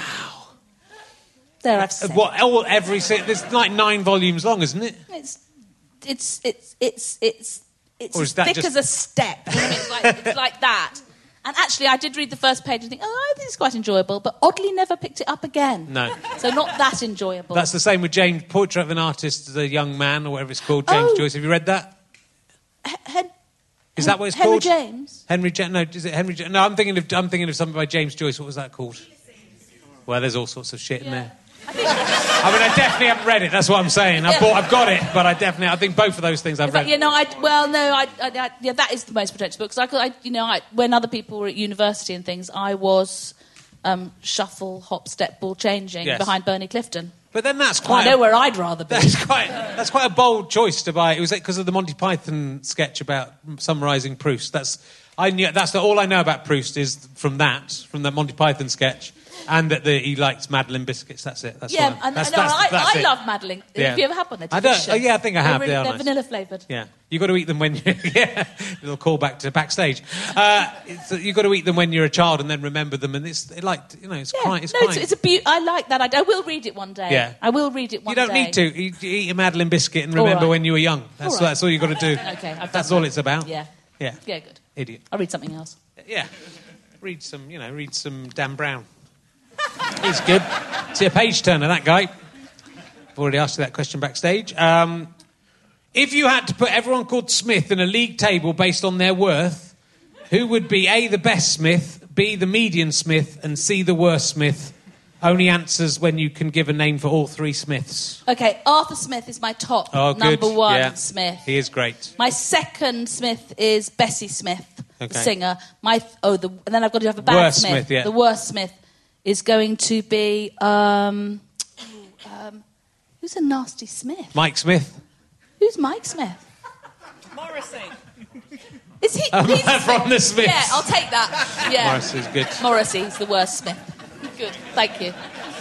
There, I've said. What? Oh, every se- there's like nine volumes long, isn't it? It's, it's, it's, it's, it's, it's Or as is that thick just- as a step. You know what I mean? It's like, it's like that. And actually, I did read the first page and think, oh, I think it's quite enjoyable, but oddly never picked it up again. No. So not that enjoyable. That's the same with James, Portrait of an Artist as a Young Man, or whatever it's called, James Oh. Joyce. Have you read that? H- Hen- Is that what it's Henry called? James? Henry James? No, is it Henry James? No, I'm thinking of I'm thinking of something by James Joyce. What was that called? Well, there's all sorts of shit in there. I think, I mean, I definitely haven't read it. That's what I'm saying. I Yeah. bought, I've got it, but I definitely, I think both of those things I've in fact, read. you know, I well, no, I, I, I yeah, that is the most pretentious book because I, could- I, you know, I, when other people were at university and things, I was um, shuffle, hop, step, ball changing Yes. behind Bernie Clifton. But then that's I quite. know a, where I'd rather be. that's quite. That's quite a bold choice to buy. It was because of the Monty Python sketch about summarising Proust. That's I knew. That's the, all I know about Proust is from that, from the Monty Python sketch. And that the, he likes Madeleine biscuits. That's it. That's Yeah, what I- and, that's, no, that's, I, that's I it. love Madeline. Yeah. Have you ever had one? They're I don't- delicious. oh, yeah, I think I They're have. Really, They are they're nice. vanilla flavoured. Yeah, you got to eat them when you. Yeah, little callback to backstage. Uh, you got to eat them when you're a child and then remember them, and it's it like you know, it's Yeah. quite. It's no, quite. it's, it's a beaut. I like that. I, I will read it one day. Yeah. I will read it one you don't day. need to you, you eat a Madeleine biscuit and All remember right. when you were young. That's All right. that's all you got to do. Okay, I've done that's that. all it's about. Yeah. Yeah. Yeah, good. Idiot. I'll read something else. Yeah. Read some, you know, read some Dan Brown. He's good. See a page turner, that guy. I've already asked you that question backstage. Um, if you had to put everyone called Smith in a league table based on their worth, who would be A, the best Smith, B, the median Smith, and C, the worst Smith? Only answers when you can give a name for all three Smiths. Okay, Arthur Smith is my top Oh, good. number one Yeah. Smith. He is great. My second Smith is Bessie Smith, Okay. the singer. My th- oh, the, and then I've got to have a bad Worst Smith. Smith, yeah. The worst Smith is going to be um, um, who's a nasty Smith? Mike Smith. Who's Mike Smith? Morrissey. Is he Um, he's from the Smiths. Yeah, I'll take that. Yeah, Morrissey's good. Morrissey's the worst Smith. Good, thank you.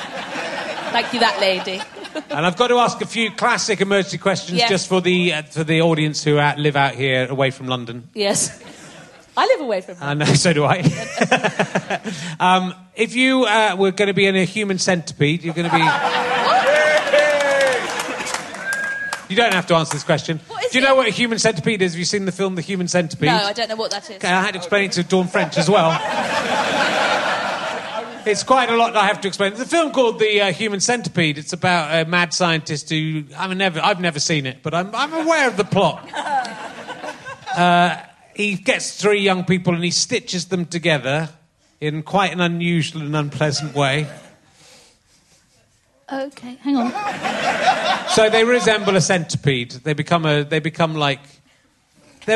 Thank you, that lady. And I've got to ask a few classic emergency questions Yes. just for the uh, for the audience who out, live out here away from London. Yes, I live away from. I know, so do I. um, if you uh, were going to be in a human centipede, you're going to be... You don't have to answer this question. What is Do you know it? what a human centipede is? Have you seen the film The Human Centipede? No, I don't know what that is. Okay, I had to explain it to Dawn French as well. It's quite a lot I have to explain. There's a film called The uh, Human Centipede. It's about a mad scientist who... I'm never, I've never seen it, but I'm, I'm aware of the plot. Uh, he gets three young people and he stitches them together in quite an unusual and unpleasant way. Okay, hang on. So they resemble a centipede. They become a... They become like... they're-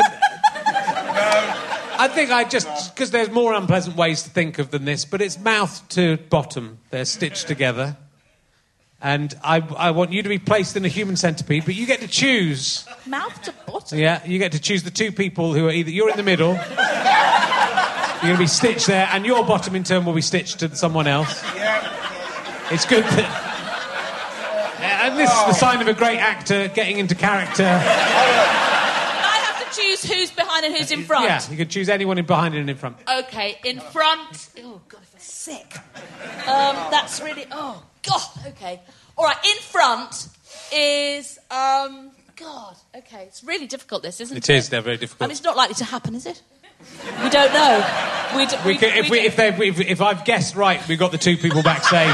I think I just... Because there's more unpleasant ways to think of than this, but it's mouth to bottom. They're stitched together. And I, I want you to be placed in a human centipede, but you get to choose... Mouth to bottom. Yeah, you get to choose the two people who are either... You're in the middle. You're going to be stitched there, and your bottom in turn will be stitched to someone else. It's good that... And this is the sign of a great actor getting into character. I have to choose who's behind and who's in front. Yeah, you can choose anyone in behind and in front. Okay, in front. Oh God, I feel sick. Um, that's really. Oh God. Okay. All right. In front is. Um, God. Okay. It's really difficult. This isn't it? It is. They're very I difficult. mean, it's not likely to happen, is it? We don't know. We, d- We we, can, if, we, d- if, they, if, if I've guessed right, we've got the two people backstage.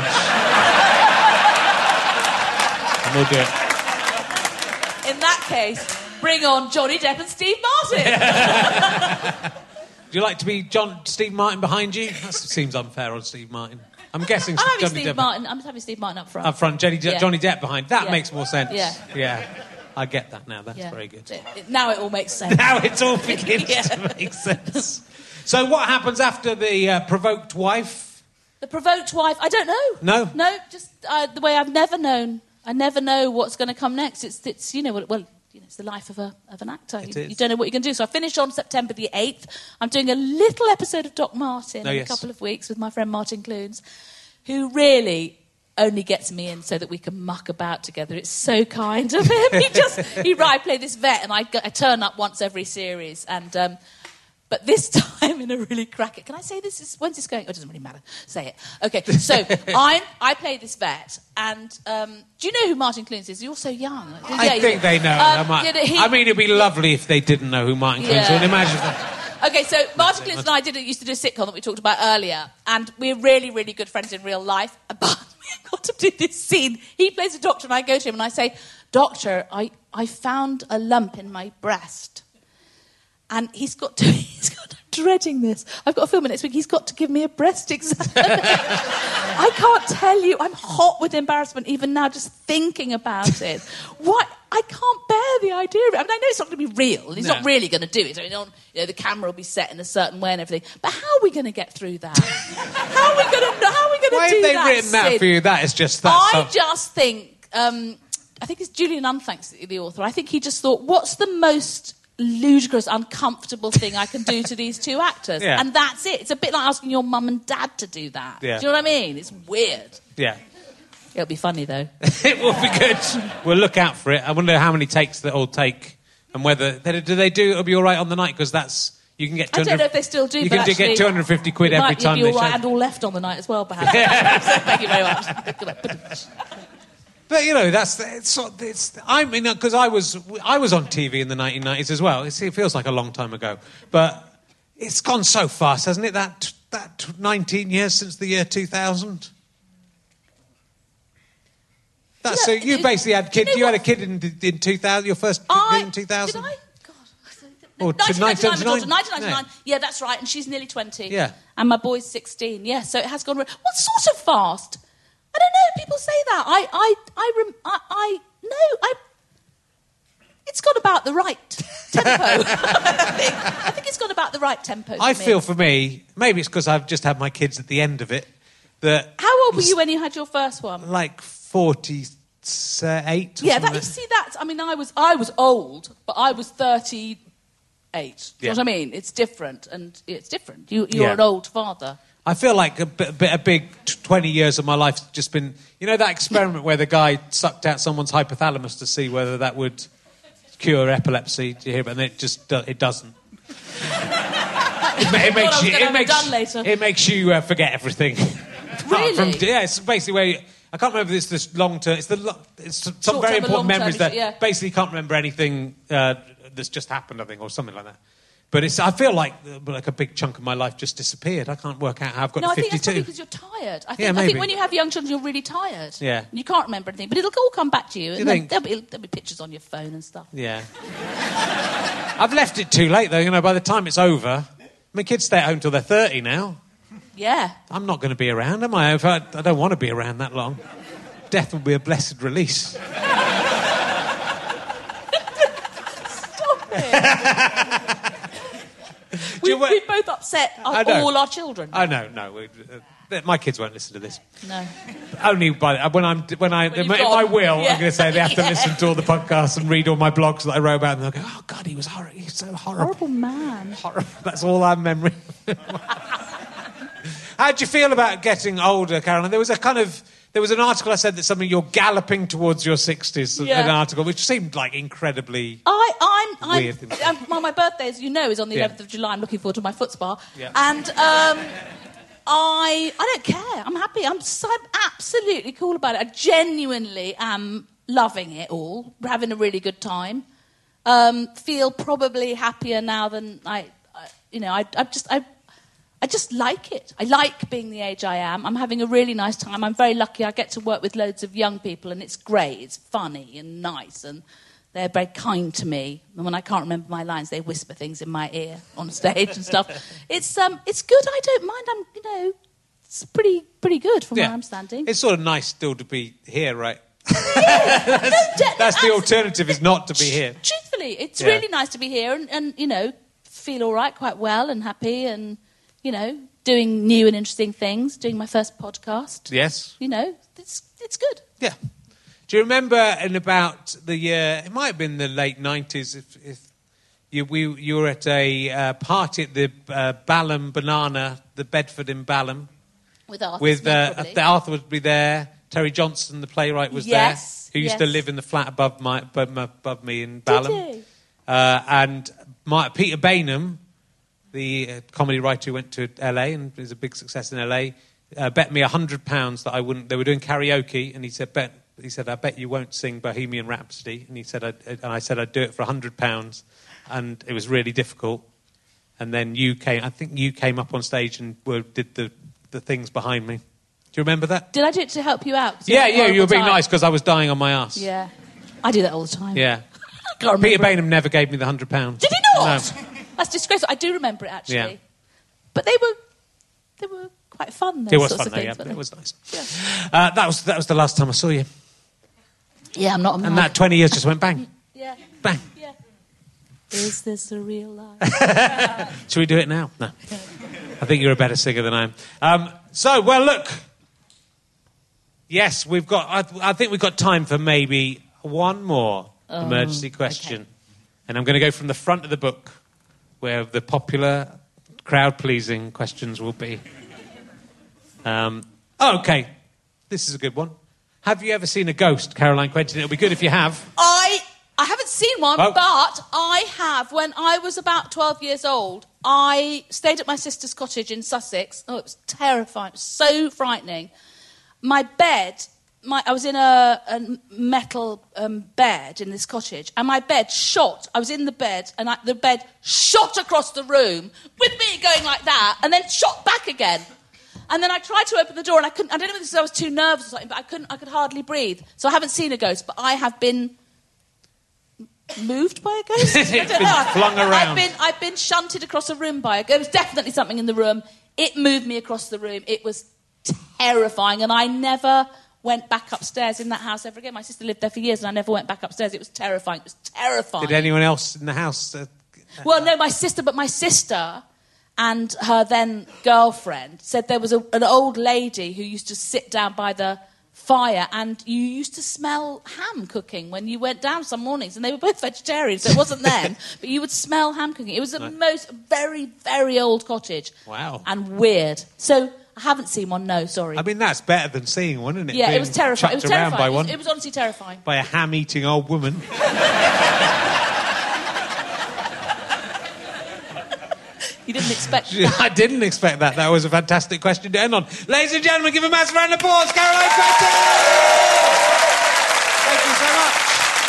And we'll do it. in that case, bring on Johnny Depp and Steve Martin. Do you like to be John Steve Martin behind you? That seems unfair on Steve Martin. I'm guessing I'm having Johnny Steve Depp Martin. I'm having Steve Martin up front. up front, Johnny, Yeah. Johnny Depp behind. That Yeah. makes more sense. Yeah. Yeah. I get that now. That's Yeah. very good. It- it- now it all makes sense. Now it all begins Yeah. to make sense. So what happens after the uh, provoked wife? The provoked wife. I don't know. No? No. Just uh, the way I've never known. I never know what's going to come next. It's, it's you know, well, well, you know, it's the life of a of an actor. It You, is. you don't know what you're going to do. So I finish on September the eighth. I'm doing a little episode of Doc Martin Oh, in yes. a couple of weeks with my friend Martin Clunes, who really only gets me in so that we can muck about together. It's so kind of him. He just he I play this vet and I, go, I turn up once every series and. Um, But this time in a really cracker. Can I say this? Is, when's this going? Oh, it doesn't really matter. Say it. Okay, so I I play this vet, and um, do you know who Martin Clunes is? You're so young. I yeah, think you, they know. Um, I, might, you know, he, I mean, it'd be lovely if they didn't know who Martin Clunes Yeah. was. Imagine that. Okay, so Martin Clunes and I did used to do a sitcom that we talked about earlier, and we're really, really good friends in real life. But we got to do this scene. He plays a doctor, and I go to him and I say, "Doctor, I, I found a lump in my breast." And he's got to, he's got to, I'm dreading this. I've got a film next week. He's got to give me a breast exam. I can't tell you. I'm hot with embarrassment even now just thinking about it. What? I can't bear the idea of it. I mean, I know it's not going to be real. He's No. not really going to do it. I mean, on, you know, the camera will be set in a certain way and everything. But how are we going to get through that? How are we going to? How are we going to do that? Why have they written that Sid? for you? That is just that. I stuff. just think. Um, I think it's Julian Unthanks, the author. I think he just thought, what's the most ludicrous, uncomfortable thing I can do to these two actors? Yeah. And that's it. It's a bit like asking your mum and dad to do that. Yeah. Do you know what I mean? It's weird. Yeah. It'll be funny, though. It will be good. We'll look out for it. I wonder how many takes that will take, and whether do they do. It'll be all right on the night because that's you can get. I don't know if they still do. You but can do- actually, get two hundred fifty quid it every might time be they all right show. and all left on the night as well, perhaps. So thank you very much. But you know, that's it's. sort- it's I mean, because I was I was on T V in the nineteen nineties as well. It's, it feels like a long time ago, but it's gone so fast, hasn't it? That that nineteen years since the year two thousand. That's so Yeah, you it- basically had do you kid. know You had a what? kid in in two thousand. Your first kid I, in two thousand. Did I? God. Or to nineteen ninety-nine, my daughter. nineteen ninety-nine? nineteen ninety-nine. Yeah. that's right. And she's nearly twenty. Yeah. And my boy's sixteen. Yeah, so it has gone... Re- well, sort of fast. I don't know. People say that. I... I... I... Rem- I, I no, I... It's got about the right tempo. I, think. I think it's got about the right tempo for I me. feel for me, maybe it's because I've just had my kids at the end of it, that How old were you when you had your first one? like forty-eight. Or Yeah, something that, you like see that. I mean, I was I was old, but I was thirty-eight. Do you Yeah. know what I mean? It's different, and it's different. You, you're Yeah. an old father. I feel like a, bit, a, bit, a big t- twenty years of my life's just been, you know, that experiment where the guy sucked out someone's hypothalamus to see whether that would cure epilepsy. Do you hear? And it just do- it doesn't. it, ma- it I makes was you. gonna It have it makes, done later. it makes you uh, forget everything. Apart Really? From, yeah, it's basically where. You, I can't remember this. This long term. It's the. lo- It's some Short-term very and important long-term, memories is that it? Yeah. basically you can't remember anything uh, that's just happened. I think, or something like that. But it's. I feel like uh, like a big chunk of my life just disappeared. I can't work out how I've got No, to I think that's fifty-two. probably because you're tired. I think, Yeah, I maybe. think when you have young children, you're really tired. Yeah. And you can't remember anything. But it'll all come back to you. And You then think? There'll, be, there'll be pictures on your phone and stuff. Yeah. I've left it too late, though. You know, by the time it's over, my kids stay at home till they're thirty now. Yeah. I'm not going to be around, am I? If I, I don't want to be around that long. Death will be a blessed release. Stop it. we, you wa- we both upset our, I know. all our children. I know, no. we- uh, my kids won't listen to this. no. Only by when I'm when I When in you've my, in gone. my will, Yeah. I'm going to say they have to Yeah. listen to all the podcasts and read all my blogs that I wrote about, and they'll go, "Oh God, he was horrible. He's so horrible." Horrible man. Horrible. That's all I'm memory. How do you feel about getting older, Caroline? There was a kind of there was an article I said that something you're galloping towards your sixties. Yeah. An article which seemed like incredibly. I, I'm, I'm, Weird. um, well, my birthday, as you know, is on the Yeah. eleventh of July. I'm looking forward to my foot spa. Yeah. And um, I, I don't care. I'm happy. I'm, so, I'm absolutely cool about it. I genuinely am loving it all, having a really good time. Um, feel probably happier now than I, I you know, I, I just, I, I just like it. I like being the age I am. I'm having a really nice time. I'm very lucky. I get to work with loads of young people, and it's great. It's funny and nice, and they're very kind to me. And when I can't remember my lines, they whisper things in my ear on stage and stuff. It's um, it's good. I don't mind. I'm, you know, it's pretty pretty good from where I'm standing. It's sort of nice still to be here, right? that's That's the alternative, is not to be here. Truthfully, it's Yeah. really nice to be here, and, and you know, feel all right, quite well, and happy, and you know, doing new and interesting things. Doing my first podcast. Yes. You know, it's it's good. Yeah. Do you remember in about the year, it might have been the late nineties, if, if you, we, you were at a uh, party at the uh, Balham Banana, the Bedford in Balham, With Arthur with Smith, uh, probably. the Arthur would be there, Terry Johnson, the playwright, was Yes, there, who used to yes. live in the flat above, my, above, my- above me in Did Balham. he? Uh, and my, Peter Bainham the uh, comedy writer who went to L A and was a big success in L A, uh, bet me a hundred pounds that I wouldn't. They were doing karaoke, and he said, "Bet." He said, "I bet you won't sing Bohemian Rhapsody." And he said, I'd, and I said, "I'd do it for a hundred pounds," and it was really difficult. And then you came. I think you came up on stage and were, did the the things behind me. Do you remember that? Did I do it to help you out? Yeah, yeah. You were being nice because I was dying on my ass. Yeah, I do that all the time. Yeah. Can't Peter remember. Bainham never gave me the hundred pounds. Did he not? No. That's disgraceful. I do remember it actually, Yeah. but they were they were quite fun. Those It was sorts fun, of though, things, yeah. weren't they? It was nice. Yeah. Uh, that was that was the last time I saw you, Yeah, I'm not a man. and that twenty years just went bang, Yeah. bang. Yeah. Is this a real life? Should we do it now? No. I think you're a better singer than I am. Um, so, well, look. Yes, we've got. I, I think we've got time for maybe one more Oh, emergency question, okay. and I'm going to go from the front of the book, where the popular, crowd-pleasing questions will be. Um, oh, okay, this is a good one. Have you ever seen a ghost, Caroline Quentin? It'll be good if you have. I I haven't seen one, Oh. but I have. When I was about twelve years old, I stayed at my sister's cottage in Sussex. Oh, it was terrifying. It was so frightening. My bed, my, I was in a, a metal um, bed in this cottage, and my bed shot. I was in the bed, and I, the bed shot across the room with me going like that, and then shot back again. And then I tried to open the door, and I couldn't. I don't know if this is I was too nervous or something, but I couldn't. I could hardly breathe. So I haven't seen a ghost, but I have been moved by a ghost. I don't Been know. flung around. I've been. I've been shunted across a room by a ghost. There was definitely something in the room. It moved me across the room. It was terrifying, and I never went back upstairs in that house ever again. My sister lived there for years, and I never went back upstairs. It was terrifying. It was terrifying. Did anyone else in the house? Uh, Well, no, my sister, but my sister and her then girlfriend said there was a, an old lady who used to sit down by the fire, and you used to smell ham cooking when you went down some mornings, and they were both vegetarians, so it wasn't them, but you would smell ham cooking. It was the most very, very old cottage. Wow. And weird. So I haven't seen one, no, sorry. I mean, that's better than seeing one, isn't it? yeah, Being it was terrifying. It was chucked around terrifying. by It was, one. it was honestly terrifying. By a ham-eating old woman. You didn't expect that. I didn't expect that. That was a fantastic question to end on. Ladies and gentlemen, give a massive round of applause, Caroline Quentin! Thank you so much.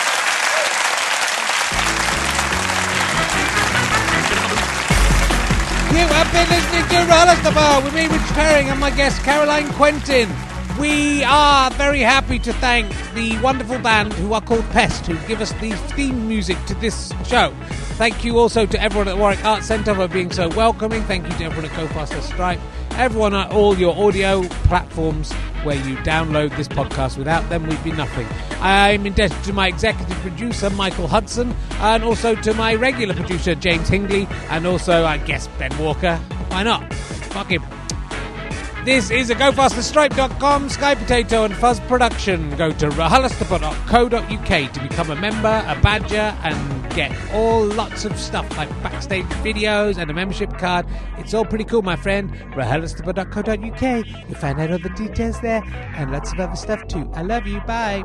You have been listening to RHLSTP with me, Rich Herring, and my guest, Caroline Quentin. We are very happy to thank the wonderful band who are called Pest, who give us the theme music to this show. Thank you also to everyone at Warwick Arts Centre for being so welcoming. Thank you to everyone at Go Faster Stripe. Everyone at all your audio platforms where you download this podcast. Without them, we'd be nothing. I'm indebted to my executive producer, Michael Hudson, and also to my regular producer, James Hingley, and also, I guess, Ben Walker. Why not? Fuck him. This is a go faster stripe dot com Sky Potato and Fuzz production. Go to R H L S T P dot co dot U K to become a member, a badger, and get all lots of stuff like backstage videos and a membership card. It's all pretty cool, my friend. R H L S T P dot co dot U K. You'll find out all the details there and lots of other stuff too. I love you. Bye.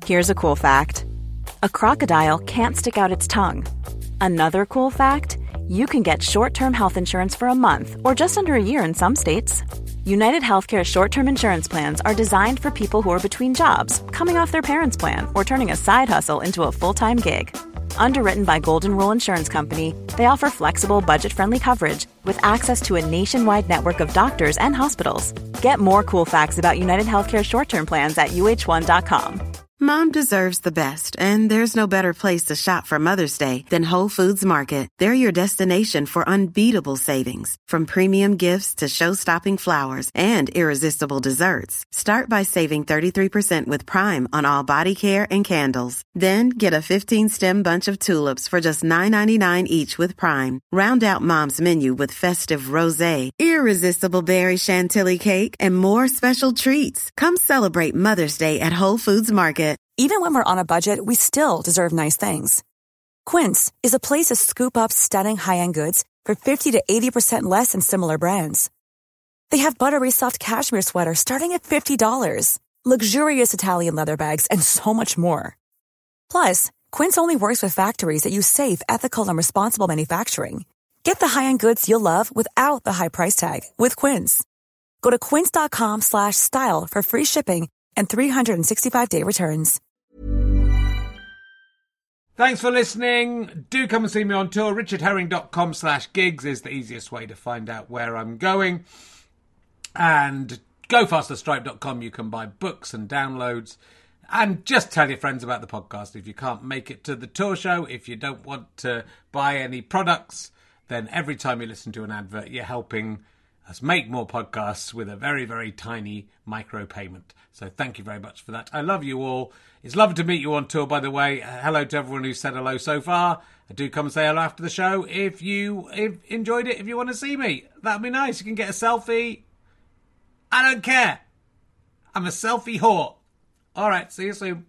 Here's a cool fact. A crocodile can't stick out its tongue. Another cool fact, you can get short-term health insurance for a month or just under a year in some states. United Healthcare short-term insurance plans are designed for people who are between jobs, coming off their parents' plan, or turning a side hustle into a full-time gig. Underwritten by Golden Rule Insurance Company, they offer flexible, budget-friendly coverage with access to a nationwide network of doctors and hospitals. Get more cool facts about United Healthcare short-term plans at U H one dot com. Mom deserves the best, and there's no better place to shop for Mother's Day than Whole Foods Market. They're your destination for unbeatable savings, from premium gifts to show-stopping flowers and irresistible desserts. Start by saving thirty-three percent with Prime on all body care and candles. Then get a fifteen-stem bunch of tulips for just nine ninety-nine each with Prime. Round out Mom's menu with festive rosé, irresistible berry chantilly cake, and more special treats. Come celebrate Mother's Day at Whole Foods Market. Even when we're on a budget, we still deserve nice things. Quince is a place to scoop up stunning high-end goods for fifty to eighty percent less than similar brands. They have buttery soft cashmere sweaters starting at fifty dollars, luxurious Italian leather bags, and so much more. Plus, Quince only works with factories that use safe, ethical, and responsible manufacturing. Get the high-end goods you'll love without the high price tag with Quince. Go to quince.com slash style for free shipping and three sixty-five day returns. Thanks for listening. Do come and see me on tour. richardherring.com slash gigs is the easiest way to find out where I'm going. And go faster stripe dot com. You can buy books and downloads. And just tell your friends about the podcast. If you can't make it to the tour show, if you don't want to buy any products, then every time you listen to an advert, you're helping us make more podcasts with a very, very tiny micro payment. So thank you very much for that. I love you all. It's lovely to meet you on tour, by the way. Uh, hello to everyone who's said hello so far. I do come and say hello after the show if you if enjoyed it, if you want to see me. That'd be nice. You can get a selfie. I don't care. I'm a selfie whore. All right, see you soon.